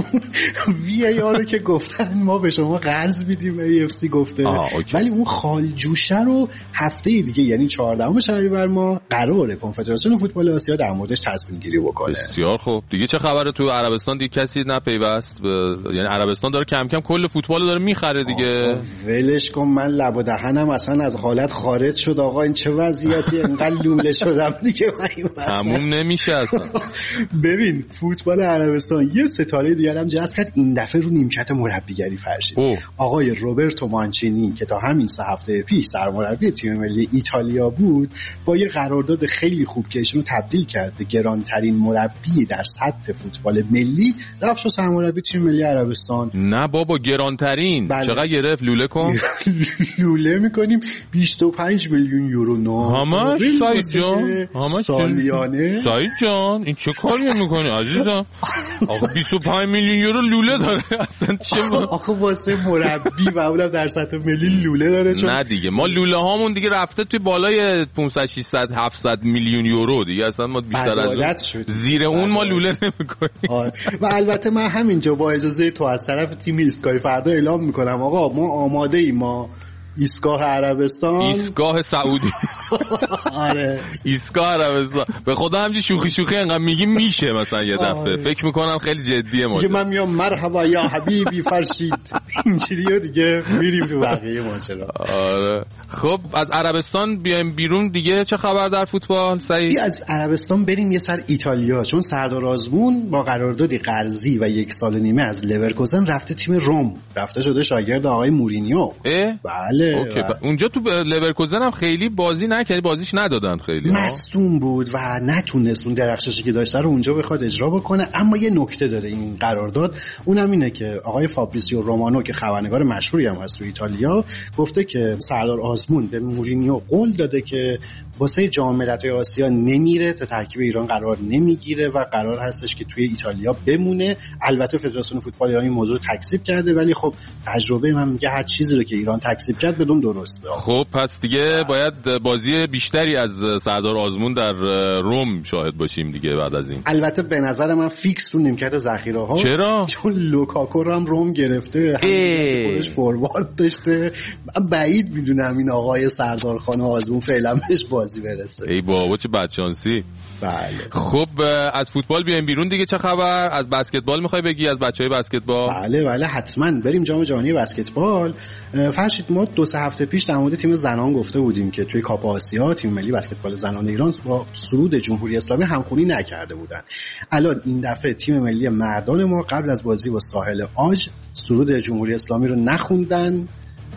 وی ای آر رو که گفتن ما به شما قرض میدیم، ای اف سی گفته، ولی اون خالجوشه رو هفته دیگه یعنی 14 شهریور ما قراره کنفدراسیون فوتبال آسیا در موردش تصمیم گیری بکنه. بسیار خوب. دیگه چه خبره تو عربستان؟ دیگه کسی نپیوست یعنی عربستان داره کم کم کل فوتبال داره میخره دیگه. ولش کن، من لب و دهنم اصلا از حالت خارج شد. آقا این چه وضعیتی؟ انقدر لوله شدم دیگه من تموم نمیشه اصلا. ببین فوتبال عربستان یه ستاره دیگه هم جذب کرد این دفعه رو نیمکت مربیگری فرشید. آقای روبرتو مانچینی که تا همین 3 هفته پیش سرمربی تیم ملی ایتالیا بود، با یه قرارداد خیلی خوب که ایشونو تبدیل کرد به گرانترین مربی در سطح فوتبال ملی، رفت شد سرمربی تیم ملی عربستان. نه بابا گرانترین. چقدر گرفت؟ لوله کن. لوله میکنیم 25 میلیون یورو. همش سعید جان، همش سالیانه. سعید جان این چه کاری میکنی عزیزم؟ آخه 25 میلیون یورو لوله داره اصلا چه؟ آخه واسه مربی و اونم در سطح ملی لوله داره. چون نه دیگه ما لوله هامون دیگه رفته توی بالای 500 600 700 میلیون یورو دیگه، اصلا ما بیشتر از زیر اون ما لوله نمیکنیم. و البته من همینجا با اجازه تو از طرف تیم اسکای فردا اعلام میکنم آقا ما آماده ایم، ما ایستگاه عربستان، ایستگاه سعودی. آره ایستگاه عربستان. به خدا همچین شوخی انقدر میگیم میشه مثلا یه دفعه فکر میکنن خیلی جدیه ما دیگه. من میام مرحبا یا حبیبی فرشید اینجوریه دیگه، میریم تو بقیه ماجرا. آره خب از عربستان بیایم بیرون دیگه، چه خبر در فوتبال سعید؟ از عربستان بریم یه سر ایتالیا، چون سردار آزمون با قراردادی قرضی و 1 سال و نیمه از لورکوزن رفته تیم روم، رفته شده شاگرد آقای مورینیو. بله اوکی. اونجا تو لورکوزن هم خیلی بازی نکرد، بازیش ندادن، خیلی مصدوم بود و نتونست اون درخششی که داشته رو اونجا بخواد اجرا بکنه. اما یه نکته داره این قرارداد، اونم اینه که آقای فابریسیو رومانو که خبرنگار مشهوری هم هست تو ایتالیا گفته که سردار آزمون به مورینیو قول داده که واسه جام ملت‌های آسیا نمیره، تا ترکیب ایران قرار نمیگیره و قرار هستش که توی ایتالیا بمونه. البته فدراسیون فوتبال ایران این موضوع رو تکذیب کرده، ولی خب تجربه من میگه هر چیزی رو که ایران تکذیب کرد بدون درسته. خب پس دیگه باید بازی بیشتری از سردار آزمون در روم شاهد باشیم دیگه بعد از این. البته به نظر من فیکس رو نیمکت ذخیره‌ها. چرا؟ چون لوکاکو رو هم روم گرفته، خودش فوروارد داشته. من بعید میدونم این آقای سردار خان آزمون فعلا بهش بازی برسه. ای بابا چه بدشانسی. بله. خب از فوتبال بیایم بیرون دیگه، چه خبر؟ از بسکتبال میخوای بگی، از بچهای بسکتبال؟ بله حتما بریم جام جهانی بسکتبال. فرشید ما 2-3 هفته پیش در مورد تیم زنان گفته بودیم که توی کاپ آسیا تیم ملی بسکتبال زنان ایران با سرود جمهوری اسلامی همخوانی نکرده بودن. الان این دفعه تیم ملی مردان ما قبل از بازی با ساحل آج سرود جمهوری اسلامی رو نخوندن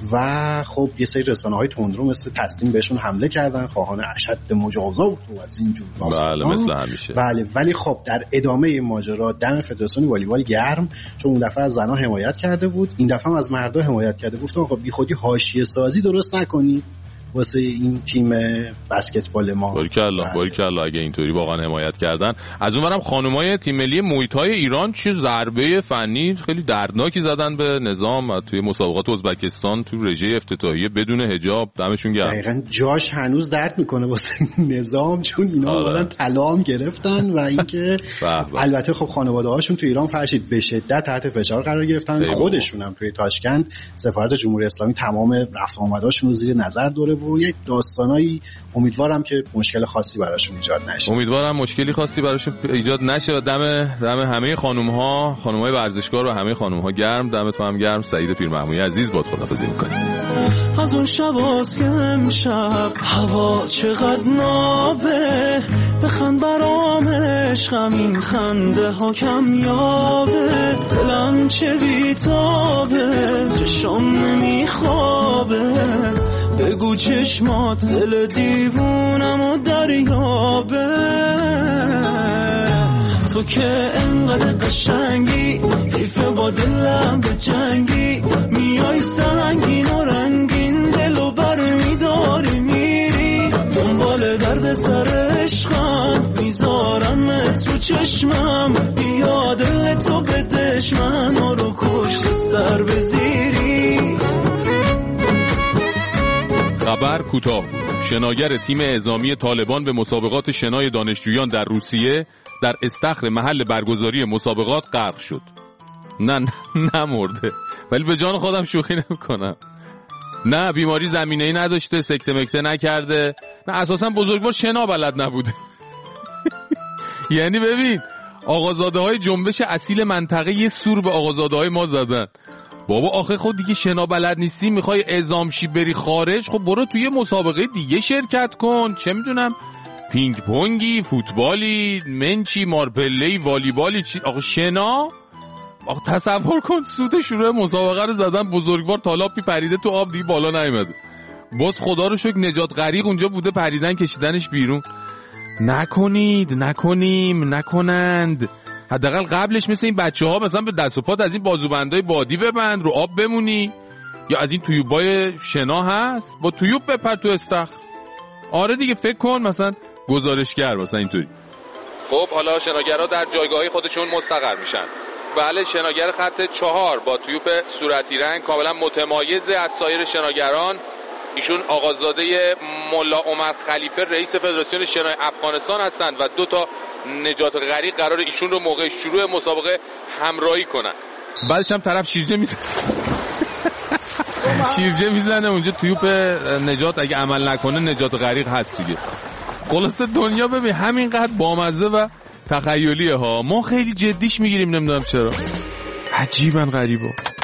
و خب یه سری رسانه‌های تندرو مثل تسنیم بهشون حمله کردن، خواهان اشد مجازات و از این جور. بله مثل همیشه. بله ولی خب در ادامه این ماجرا دم فدراسیون والیبال گرم، چون اون دفعه از زن‌ها حمایت کرده بود، این دفعه هم از مردها حمایت کرده. گفت آقا بیخودی حاشیه سازی درست نکنید واسه این تیم بسکتبال ما. باریکلا اگه اینطوری واقعا حمایت کردن. از اونورم خانمای تیم ملی مویتای ایران چه ضربه فنی خیلی دردناکی زدن به نظام توی مسابقات ازبکستان تو رژه افتتاحیه بدون حجاب. دمشون گرم. دقیقاً جاش هنوز درد میکنه واسه نظام، چون اینا اولا طلا هم گرفتن و اینکه البته خب خانواده‌هاشون تو ایران فرشید به شدت تحت فشار قرار گرفتن. خودشون هم توی تاشکند سفارت جمهوری اسلامی تمام رفت آمداشون رو زیر نظر دوره و یک داستانایی امیدوارم که مشکل خاصی براشون ایجاد نشه. امیدوارم مشکلی خاصی براشون ایجاد نشه و دم همه خانم‌های ورزشکار و همه خانم‌ها گرم، دم تو هم گرم. سعید پیرمحمودی عزیز باد خداحافظی می‌کنیم. از اون شباست که امشب هوا چقدر نابه، بخند برام عشقم این خنده ها کمیابه، دلم چه بیتابه چشم نمیخوابه، بگو چشمات دل دیوونم و دریابه، تو که انقدر قشنگی حیفه با دلم به جنگی، میای سنگین و رنگین دلو برمیداری میری، دنبال درد سر عشقم میذارم تو چشمم، بیا دل تو به دشمن رو کشت سر بزیری. خبر کوتاه: شناگر تیم اعزامی طالبان به مسابقات شنای دانشجویان در روسیه در استخر محل برگزاری مسابقات غرق شد. نه مرده، ولی به جان خودم شوخی نمی‌کنم. نه بیماری زمینه‌ای نداشته، سکته مکته نکرده، نه اساسا بزرگوار شنا بلد نبوده. یعنی ببین آقازاده‌های جنبش اصیل منطقه یه سور به آقازاده‌های ما زدن. بابا آخه خود دیگه شنا بلد نیستی، میخوای اعزام شی بری خارج، خب برو توی مسابقه دیگه شرکت کن، چه میدونم پینگ پونگی، فوتبالی، منچی، مارپله‌ای، والیبالی، چی آخه شنا. آخه تصور کن سود شروع مسابقه رو زدن، بزرگوار تالاپی پریده تو آب دیگه بالا نیومده. باز خدا رو شکر نجات غریق اونجا بوده، پریدن کشیدنش بیرون. نکنند. حداقل قبلش مثل این بچه‌ها مثلا به دست و پات از این بازوبندای بادی ببند، رو آب بمونی، یا از این تویوبای شنا هست با تویوب بپر تو استخر. آره دیگه فکر کن مثلا گزارشگر مثلا اینطوری. خب حالا شناگرها در جایگاهی خودشون مستقر میشن. بله شناگر خط 4 با تویوب صورتی رنگ کاملا متمایز از سایر شناگران. ایشون آقازاده ملا عمر خلیفه رئیس فدراسیون شنای افغانستان هستند و 2 تا نجات غریق قرار ایشون رو موقع شروع مسابقه همراهی کنن. بعدش هم طرف شیرجه میزنه اونجا تویوب نجات، اگه عمل نکنه نجات غریق هست دیگه. خلاصه دنیا ببین همینقدر بامزه و تخیلیه ها، ما خیلی جدیش میگیریم نمیدونم چرا. عجیبن غریبا.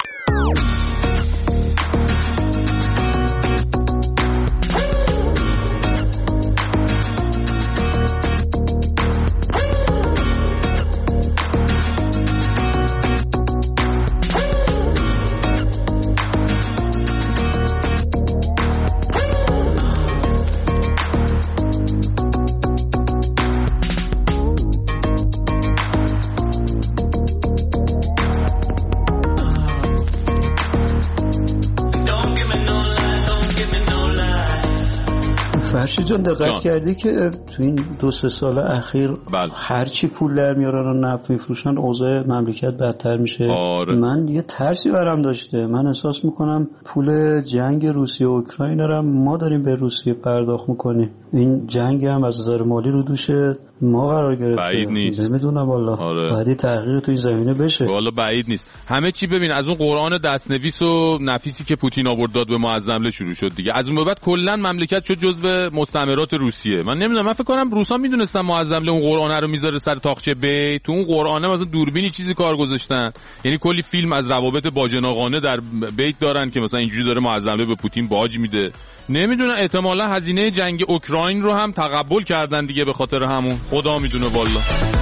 جان دقت کردی که تو این 2-3 سال اخیر هرچی پول در میارن و نفت میفروشن اوضاع مملکت بدتر میشه. من یه ترسی برام داشته، من احساس میکنم پول جنگ روسیه و اوکراین رو ما داریم به روسیه پرداخت میکنیم، این جنگ هم از نظر مالی رو دوشه ما قرار گرفته. بعید نیست، نمیدونم والله. بعدی تغییر تو این زمینه بشه والله بعید نیست. همه چی ببین از اون قرآن دستنویس و نفیسی که پوتین آورد داد به معظمله شروع شد دیگه. از اون بعد کلا مملکت شد جزو مستعمرات روسیه. من نمیدونم، من فکر کنم روسا میدونستن معظمله اون قرآن رو میذاره سر تاقچه بیت، تو اون قرآنه مثلا دوربینی چیزی کار گذاشتن، یعنی کلی فیلم از روابط باجناقانه در بیت دارن که مثلا اینجوری داره معظمله به پوتین باج میده. نمیدونم احتمالاً هزینه جنگ اوکراین رو هم تقبل کردن دیگه به خاطر همون، خدا میدونه والله.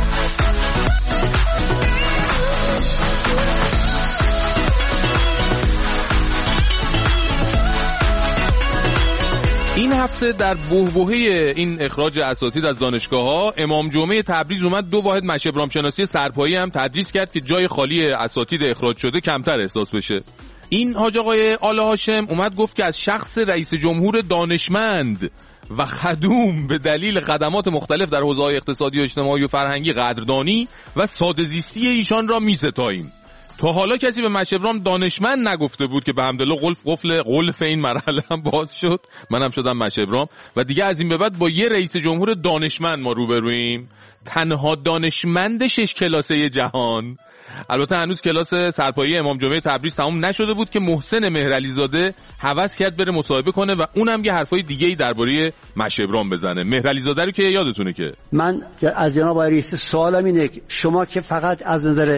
این هفته در بحبوحه این اخراج اساتید از دانشگاه‌ها امام جمعه تبریز اومد 2 واحد مشهد ابراهیم شناسی سرپایی هم تدریس کرد که جای خالی اساتید اخراج شده کمتر احساس بشه. این حاج آقای آل هاشم اومد گفت که از شخص رئیس جمهور دانشمند و خدوم به دلیل خدمات مختلف در حوزه‌های اقتصادی و اجتماعی و فرهنگی قدردانی و ساده‌زیستی ایشان را می‌ستاییم. تا حالا کسی به مشهد ابراهیم دانشمند نگفته بود که به حمدالله قلف این مرحله هم باز شد. منم شدم مشهد ابراهیم و دیگه از این به بعد با یه رئیس جمهور دانشمند ما روبرویم. تنها دانشمند 6 کلاسه جهان. البته هنوز کلاس سرپایی امام جمعه تبریز تمام نشده بود که محسن مهرعلی زاده هوس کرد بره مصاحبه کنه و اونم یه حرفای دیگه‌ای درباره مشهبران بزنه. مهرعلی زاده رو که یادتونه که من از جناب آقای رئیس سوالم اینه که شما که فقط از نظر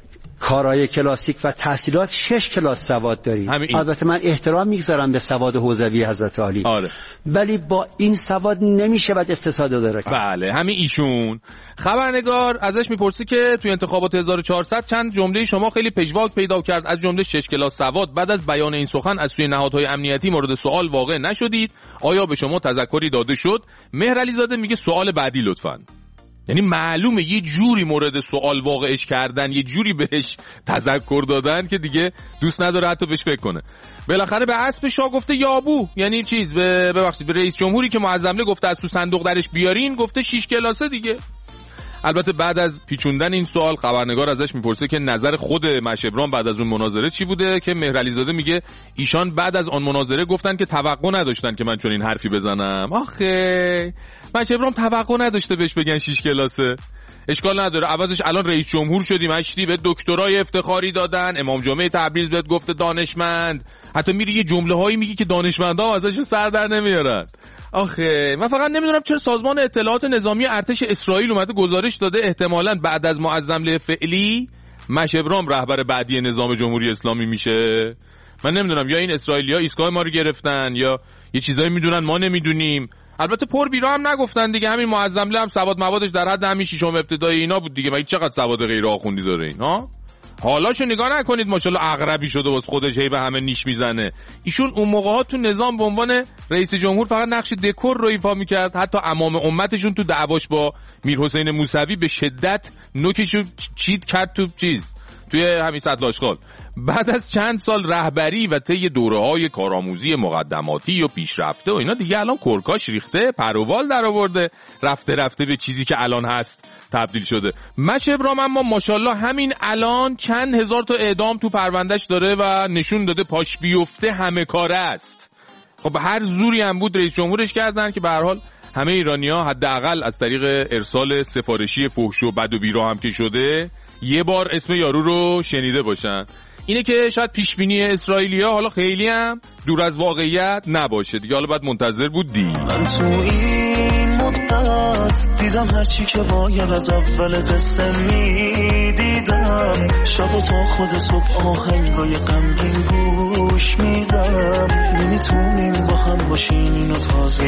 کارهای کلاسیک و تحصیلات 6 کلاس سواد دارید. البته من احترام میگذارم به سواد حوزوی حضرت عالی. آره. ولی با این سواد نمیشه بعد اقتصاد داره. بله همین ایشون. خبرنگار ازش میپرسی که توی انتخابات 1400 چند جمله شما خیلی پژواک پیدا کرد، از جمله 6 کلاس سواد. بعد از بیان این سخن از سوی نهادهای امنیتی مورد سوال واقع نشدید؟ آیا به شما تذکری داده شد؟ مهرعلی زاده میگه سوال بعدی لطفاً. یعنی معلومه یه جوری مورد سوال واقعش کردن، یه جوری بهش تذکر دادن که دیگه دوست نداره حتی بهش فکر کنه. بالاخره به اسب شاه گفته یابو، یعنی چیز ببخشید به رئیس جمهوری که معظمله گفته از تو صندوق درش بیارین گفته 6 کلاسه دیگه. البته بعد از پیچوندن این سوال خبرنگار ازش میپرسه که نظر خود مشهبران بعد از اون مناظره چی بوده، که مهرعلی زاده میگه ایشان بعد از آن مناظره گفتن که توقع نداشتن که من چون این حرفی بزنم. آخه مشهبران توقع نداشته بهش بگن 6 کلاسه. اشکال نداره، عوضش الان رئیس جمهور شدی، مشتی به دکترای افتخاری دادن، امام جمعه تبریز بهت گفته دانشمند، حتی میری یه جمله هایی میگی که دانشمندا ازش سر در نمیارن. آخه من فقط نمیدونم چرا سازمان اطلاعات نظامی ارتش اسرائیل اومده گزارش داده احتمالاً بعد از معظمله فعلی مشهبران رهبر بعدی نظام جمهوری اسلامی میشه. من نمیدونم یا این اسرائیلی‌ها ایستگاه ما رو گرفتن یا یه چیزایی میدونن ما نمیدونیم. البته پر بیرا هم نگفتن دیگه، همین معظمله هم سواد موادش در حد همین ششم ابتدایی اینا بود دیگه. مگه چقدر سواد غیر آخوندی داره این ها؟ حالاشو نگاه نکنید ماشاءالله عقربی شده واسه خودش هی به همه نیش میزنه. ایشون اون موقع‌ها تو نظام به عنوان رئیس جمهور فقط نقش دکور رو ایفا میکرد، حتی امام امتشون تو دعواش با میرحسین موسوی به شدت نوکشو چید کرد توی همین سطل آشغال. بعد از چند سال رهبری و طی دوره‌های کارآموزی مقدماتی و پیشرفته و اینا دیگه الان کرکاش ریخته، پروبال در آورده، رفته به چیزی که الان هست تبدیل شده. مشهبران اما ماشاءالله همین الان چند هزار تا اعدام تو پروندهش داره و نشون داده پاش بیفته همه کاره است. خب هر زوری هم بود رئیس جمهورش کردن که به هر حال همه ایرانی‌ها حداقل از طریق ارسال سفارشی فحش و بد و بیرا هم که شده یه بار اسم یارو رو شنیده باشن. اینه که شاید پیشبینی اسرائیلی‌ها حالا خیلی هم دور از واقعیت نباشه دیگه، حالا باید منتظر بود دید. من تو این مدت دیدم هرچی که باید از اول قصه میدیدم، شب تا خود صبح آهنگای غمگین گوش میدم، نمیتونیم با هم باشیم اینو تازه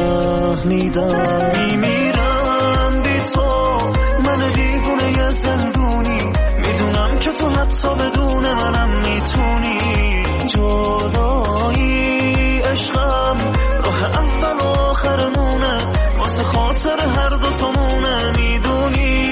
فهمیدم. میمیرم بی تو من دیوونه ی زندونی، میدونم که تو حتی بدون منم میتونی، جدایی عشقم راه اول و آخرمونه، واسه خاطر هر دو تامونه، میدونی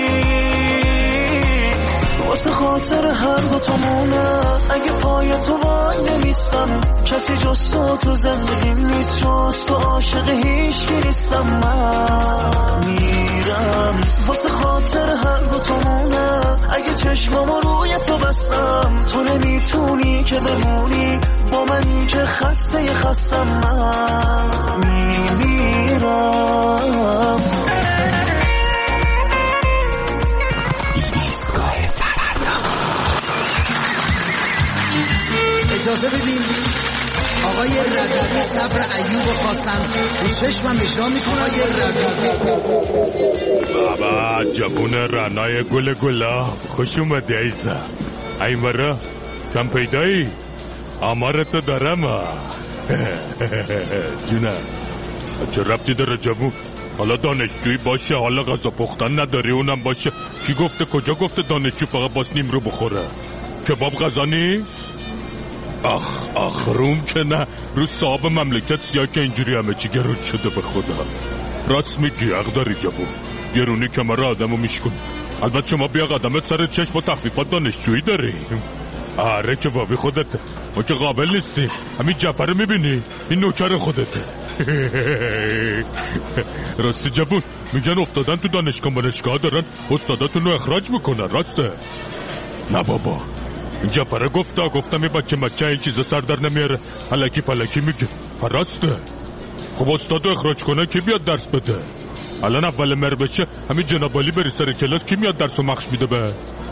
واسه خاطر هر دو تامونه. اگه پای تو وای نمیستم، کسی جز تو زندگیم نیست، جز تو عاشق هیچ کی نیستم. من میرم واسه خاطر هر دو تامونه، اگه چشمامو روی تو بستم، تو نمیتونی که بمونی با منی که خستم. من میمیرم. ایستگاه فردا. اجازه بدین آقای رضوی صبر ایوب خواستم رو چشمم اجرا میکنه. آقای بابا جوون رنای گلا خوش اومده ایسا. ای مرا کم پیدایی آمارتو دارم. جونه چه ربطی داره جوون؟ حالا دانشجویی باشه، حالا غذا پختن نداری اونم باشه. کی گفته کجا گفته دانشجو فقط باس نیم رو بخوره؟ کباب غذا نیست؟ آخ روم که نه، رو صاحب مملکت سیاه که اینجوری همه چی گرون شده به خدا. راست میگی حق داری جوون، گرونی کمر آدمو میشکن. البته شما بیا قدمت سر چشم با تخفیفات دانشجویی داریم. آره که بابی خودته، ما که قابل نیستیم. همین جعفر میبینی؟ این نوکر خودته. راستی جوون میگن افتادن تو دانشگاه دارن استاداتون رو اخراج میکنن، راسته؟ نه بابا این جعفره گفتم این بچه این چیزا سر در نمیاره، الکی پلکی میگه. راسته؟ خب استادو اخراج کنه کی بیاد درس بده؟ الان اول مهر بشه همین جناب علی بری سر کلاس کی میاد درسو مخش میده به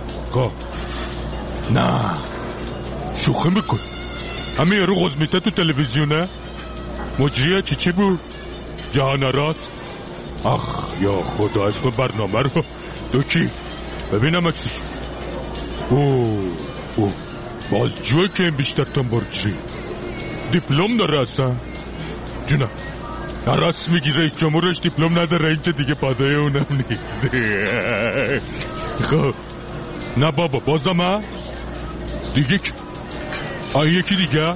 نه شوخی میکن. همین یارو قزمیته تو تلویزیونه مجریه چی بود؟ جهانارات. آخ یا خدا اسم برنامه رو دوکی ببینم اکسش. اوه بازجوه که این بیشتر تنبارچی دیپلم داره اصلا جونم. راست میگی رئیس جمهورش دیپلم نداره، این که دیگه پادای اونم نیست. خب نه بابا بازم ها دیگه یکی دیگه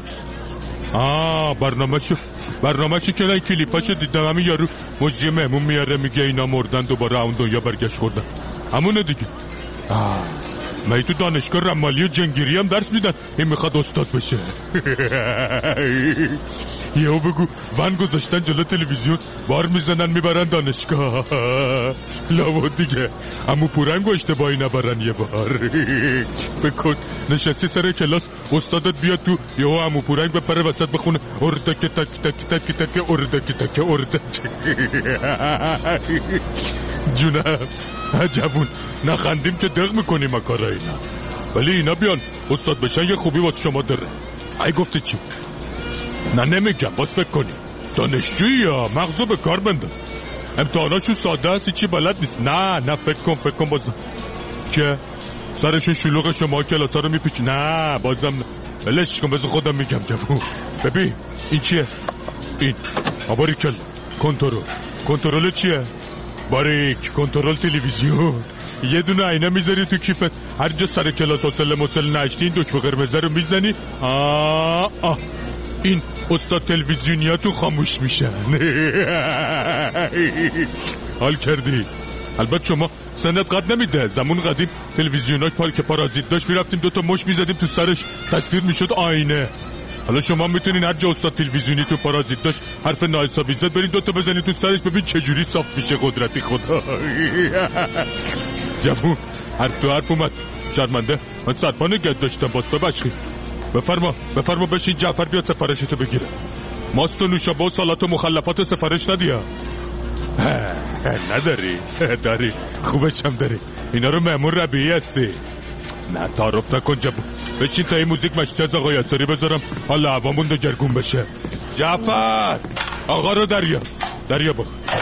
برنامه‌شو که این کلیپاشو دیدم. همین یارو مجری مهمون میاره میگه اینا مردن دوباره اون دنیا برگشت خوردن. همونه دیگه. من تو دانشگاه رمالی و جنگیری هم درس میدن، این میخواد استاد بشه. یهو بگو ون گذاشتن جلو تلویزیون بار میزنن میبرن دانشگاه. لابد دیگه عمو پورنگو اشتباهی نبرن یه بار. بکن نشستی سر کلاس استادت بیاد تو یهو عمو پورنگ بپره وسط بخونه اردک تک تک تک تک اردک تک اردک. جونم جوون نخندیم که دق میکنیم اکاره اینا، ولی اینا بیان استاد بشن یه خوبی واسه شما داره. ای گفتی چی؟ نه نمیگم باز فکر کنی دانشجویی یا مغزو به کار بنداز. امتحاناشو ساده هستی چی بلد نیست. نه فکر کن بازم که سرشون شلوغ شما کلاسا رو میپیچی. نه بازم نه بلش کن بذار خودم میگم جوون. ببین این چیه؟ این باریکل کنترل چیه؟ باریک کنترل تلویزیون. یه دونه آینه میذاری تو کیفت، هر جا سر کلاس حوصله نشتی این دکمه قرمز رو میزنی. این استاد تلویزیونیا تو خاموش میشن. حال کردی؟ البته شما سنت قد نمیده. زمان قدیم تلویزیونای که پارازیت داشت میرفتیم دوتا مش میزدیم تو سرش تصویر میشد آینه. حالا شما میتونین هر جا استاد تلویزیونی تو پارازیت داشت حرف ناحسابی زد برید دوتا بزنید تو سرش ببین چجوری صاف میشه. قدرتی خدا. جوون حرف اومد. شرمنده من سرپا نگه داشتم باز ببخشید. بفرما بشین جعفر بیاد سفارشتو بگیره. ماست و نوشابه و سالات و مخلفات سفارش ندیا؟ نداری؟ داری خوبش هم داری. اینا رو مأمور ربیعی هستی. نه تعارف نکن جبون. بشین تا این موزیک مشتی از آقای اثری بذارم حالا هوامون دگرگون بشه. جعفر آقا رو دریا با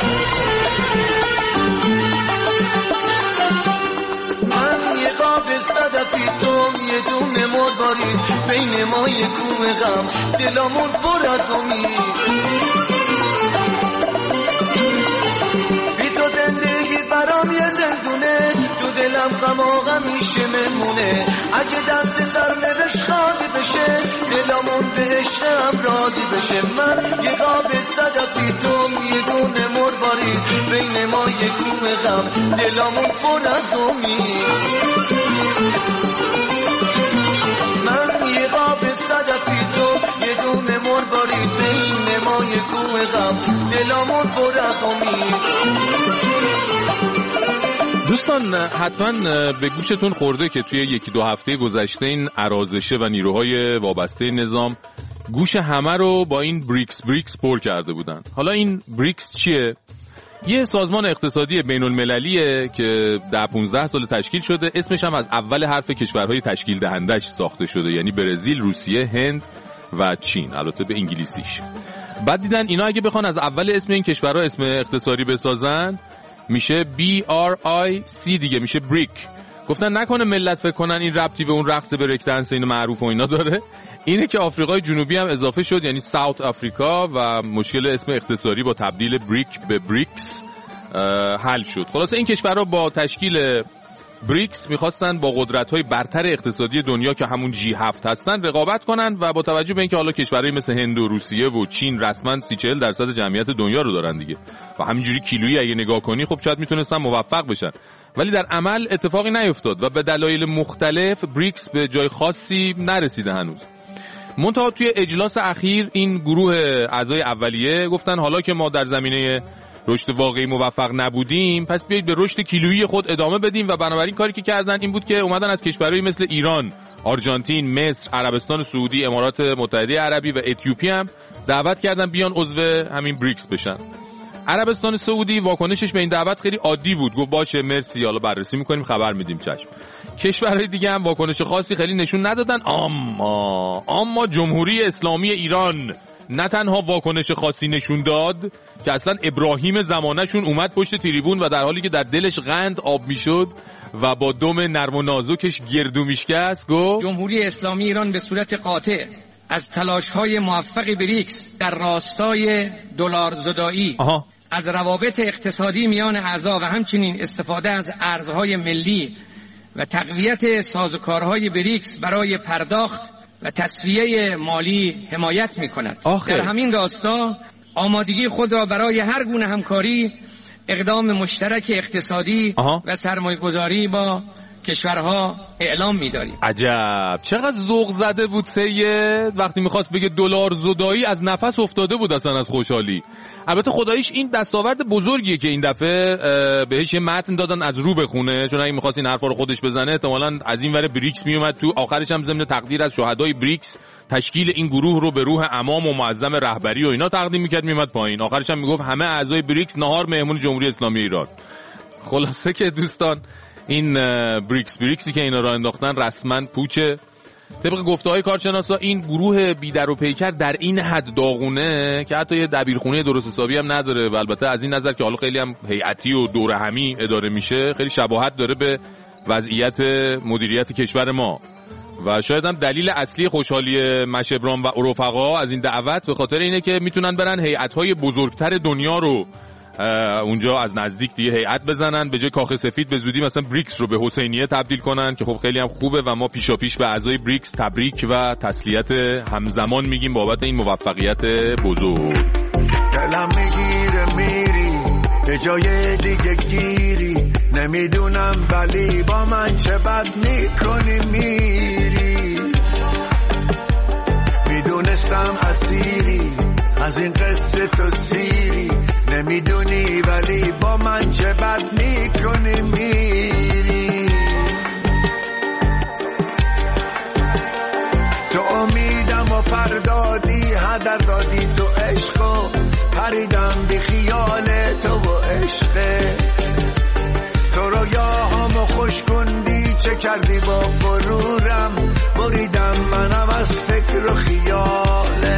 من یه قاب صدفی توم یه دونه مرداری بین ما یه کوه غم دلامون پر از امید. بی تو زندگی برام یه زندونه تو دلم غم آقا میشه ممونه. اگه دست سر نوش خالی بشه دلامون به عشقم راضی بشه. من یه قاب صدفی توم یه دونه مرواری بین ما یه کوه غم دلامون پر از امید. من یه قاب صدفی توم یه دونه مرواری بین ما یه کوه غم دلامون پر از امید. دوستان حتما به گوشتون خورده که توی یکی دو هفته گذشته این ارازشه و نیروهای وابسته نظام گوش همه رو با این بریکس پر کرده بودن. حالا این بریکس چیه؟ یه سازمان اقتصادی بین المللیه که 10-15 سال تشکیل شده. اسمش هم از اول حرف کشورهای تشکیل دهندش ساخته شده، یعنی برزیل، روسیه، هند و چین، البته به انگلیسیش. بعد دیدن اینا اگه بخوان از اول اسم این کشورها اسم اختصاری بسازن میشه BRIC دیگه، میشه بریک. گفتن نکنه ملت فکر کنن این ربطی به اون رقص بریک دنس این معروف و اینا داره. اینه که آفریقای جنوبی هم اضافه شد، یعنی ساوت آفریقا، و مشکل اسم اختصاری با تبدیل بریک به بریکس حل شد. خلاصه این کشورها با تشکیل بریکس میخواستن با قدرت‌های برتر اقتصادی دنیا که همون G7 هستن رقابت کنن و با توجه به اینکه حالا کشورهای مثل هند و روسیه و چین رسما 30-40% جمعیت دنیا رو دارن دیگه و همینجوری کیلویی اگه نگاه کنی خب شاید میتونستن موفق بشن، ولی در عمل اتفاقی نیفتاد و به دلایل مختلف بریکس به جای خاصی نرسیده هنوز. منتها توی اجلاس اخیر این گروه اعضای اولیه گفتن حالا که ما در زمینه رشد واقعی موفق نبودیم پس بیایید به رشد کیلویی خود ادامه بدیم و بنابراین کاری که کردن این بود که اومدن از کشورهای مثل ایران، آرژانتین، مصر، عربستان سعودی، امارات متحده عربی و اتیوپی هم دعوت کردن بیان عضو همین بریکس بشن. عربستان سعودی واکنشش به این دعوت خیلی عادی بود، گفت باشه مرسی، حالا بررسی میکنیم خبر میدیم، چشم. کشورهای دیگه هم واکنش خاصی خیلی نشون ندادن، اما جمهوری اسلامی ایران نه تنها واکنش خاصی نشون داد که اصلا ابراهیم زمانه‌شون اومد پشت تریبون و در حالی که در دلش قند آب میشد و با دم نرم و نازکش گردو میشکست گفت جمهوری اسلامی ایران به صورت قاطع از تلاش‌های موفق بریکس در راستای دلار زدایی، از روابط اقتصادی میان اعضا و همچنین استفاده از ارزهای ملی و تقویت سازوکارهای بریکس برای پرداخت و تسویه مالی حمایت می‌کند. در همین راستا آمادگی خود را برای هر گونه همکاری، اقدام مشترک اقتصادی و سرمایه‌گذاری با کشورها اعلام می‌داریم. عجب چقدر ذوق زده بود سید، وقتی می‌خواست بگه دلار زدایی از نفس افتاده بود اصلا از خوشحالی. البته خداییش این دستاورد بزرگیه که این دفعه بهش یه متن دادن از رو بخونه، چون اگه می‌خواست این حرفا رو خودش بزنه احتمالاً از این ور بریکس میومد تو، آخرش هم ضمن تقدیر از شهدای بریکس تشکیل این گروه رو به روح امام و معظم رهبری و اینا تقدیم می‌کرد، میومد پایین، آخرش هم میگفت همه اعضای بریکس نهار مهمون جمهوری اسلامی ایران. خلاصه که دوستان این بریکسی که اینا را انداختن رسما پوچه. طبق گفته‌های کارشناسا این گروه بیدر و پیکر در این حد داغونه که حتی یه دبیرخونه درست حسابی هم نداره و البته از این نظر که حالا خیلی هم هیئتی و دوره همی اداره میشه خیلی شباهت داره به وضعیت مدیریت کشور ما و شاید هم دلیل اصلی خوشحالی مشبران و رفقا از این دعوت به خاطر اینه که میتونن برن هیئت‌های بزرگتر دنیا رو اونجا از نزدیک دیگه هیئت بزنن، به جای کاخ سفید به زودی مثلا بریکس رو به حسینیه تبدیل کنن که خب خیلی هم خوبه و ما پیشاپیش به اعضای بریکس تبریک و تسلیت همزمان میگیم بابت این موفقیت بزرگ. دلم میگیره میری به جای دیگه گیری، نمیدونم ولی با من چه بد میکنی میری، میدونستم اسیری از این قصه تو سیری، نمیدونی ولی با من چه بد میکنی میری، تو امیدم و پردادی هدر دادی تو عشقو، پریدم بی خیال تو و عشقه، تو رویاهامو خوش کندی چه کردی با غرورم، بریدم منم از فکر و خیاله،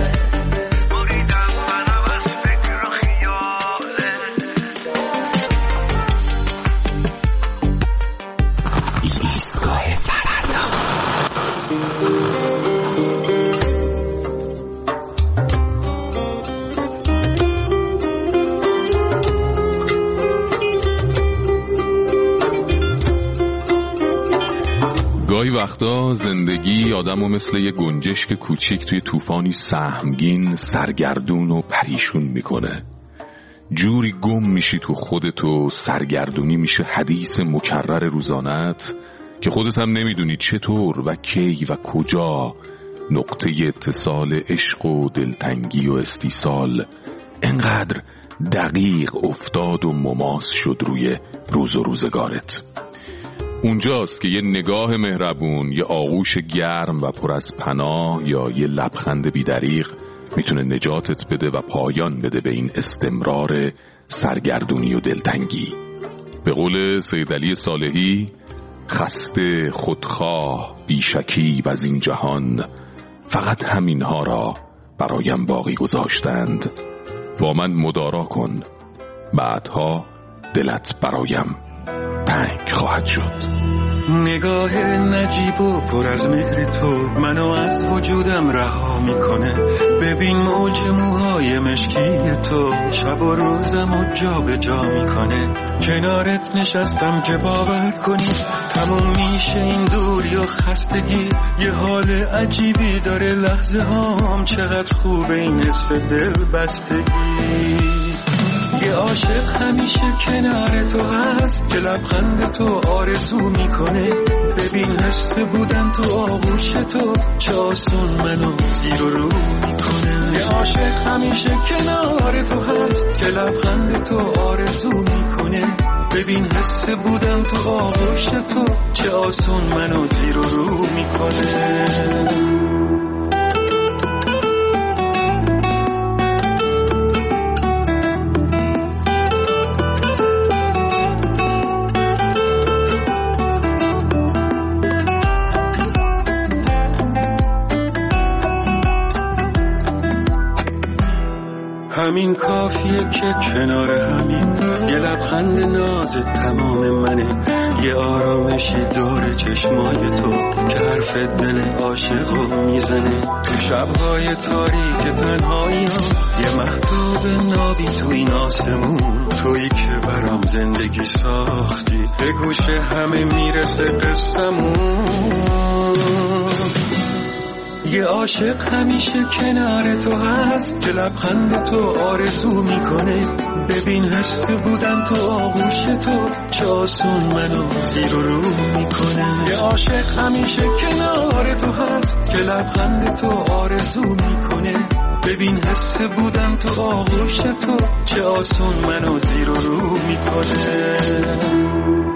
گاهی وقتا زندگی آدمو مثل یه گنجشک کوچیک توی طوفانی سهمگین سرگردون و پریشون میکنه، جوری گم میشی تو خودت و سرگردونی میشه حدیث مکرر روزانت که خودت هم نمیدونی چطور و کی و کجا نقطه اتصال عشق و دلتنگی و استیصال انقدر دقیق افتاد و مماس شد روی روز و روزگارت. اونجاست که یه نگاه مهربون، یه آغوش گرم و پر از پناه یا یه لبخند بی‌دریغ میتونه نجاتت بده و پایان بده به این استمرار سرگردونی و دلتنگی. به قول سید علی صالحی، خسته، خودخواه، بیشکی و از این جهان فقط همینها را برایم باقی گذاشتند، با من مدارا کن، بعدها دلت برایم تنگ خواهد شد. نگاه نجیب و پر از مهر تو منو از وجودم رها میکنه، ببین موج موهای مشکی تو شب و روزمو جا به جا میکنه، کنارت نشستم که باور کنی تموم میشه این دوری و خستگی، یه حال عجیبی داره لحظه هام، چقدر خوبه این حس دل بستگی، یه عاشق همیشه کنار تو هست که لبخند تو آرزو میکنه، ببین حس بودن تو آغوش تو چه آسون منو زیر و رو میکنه، یه عاشق همیشه کنار تو هست که لبخند تو آرزو میکنه، ببین حس بودن تو آغوش تو چه آسون منو زیر و رو میکنه. همین کافیه که کنار همین یه لبخند ناز تمام منه، یه آرامشی دور چشمای تو که حرف دل عاشقو میزنه. تو شبهای تاریک تنهایی یه مهتاب نابی تو این آسمون، تویی که برام زندگی ساختی، به گوش همه میرسه قصه‌مون. یه عاشق همیشه کنار تو هست که لبخند تو آرزو میکنه، ببین حس بودن تو آغوش تو چه آسون منو زیر و رو میکنه. یه عاشق همیشه کنار تو هست که لبخند تو آرزو میکنه، ببین حس بودن تو آغوش تو چه آسون منو زیر و رو میکنه.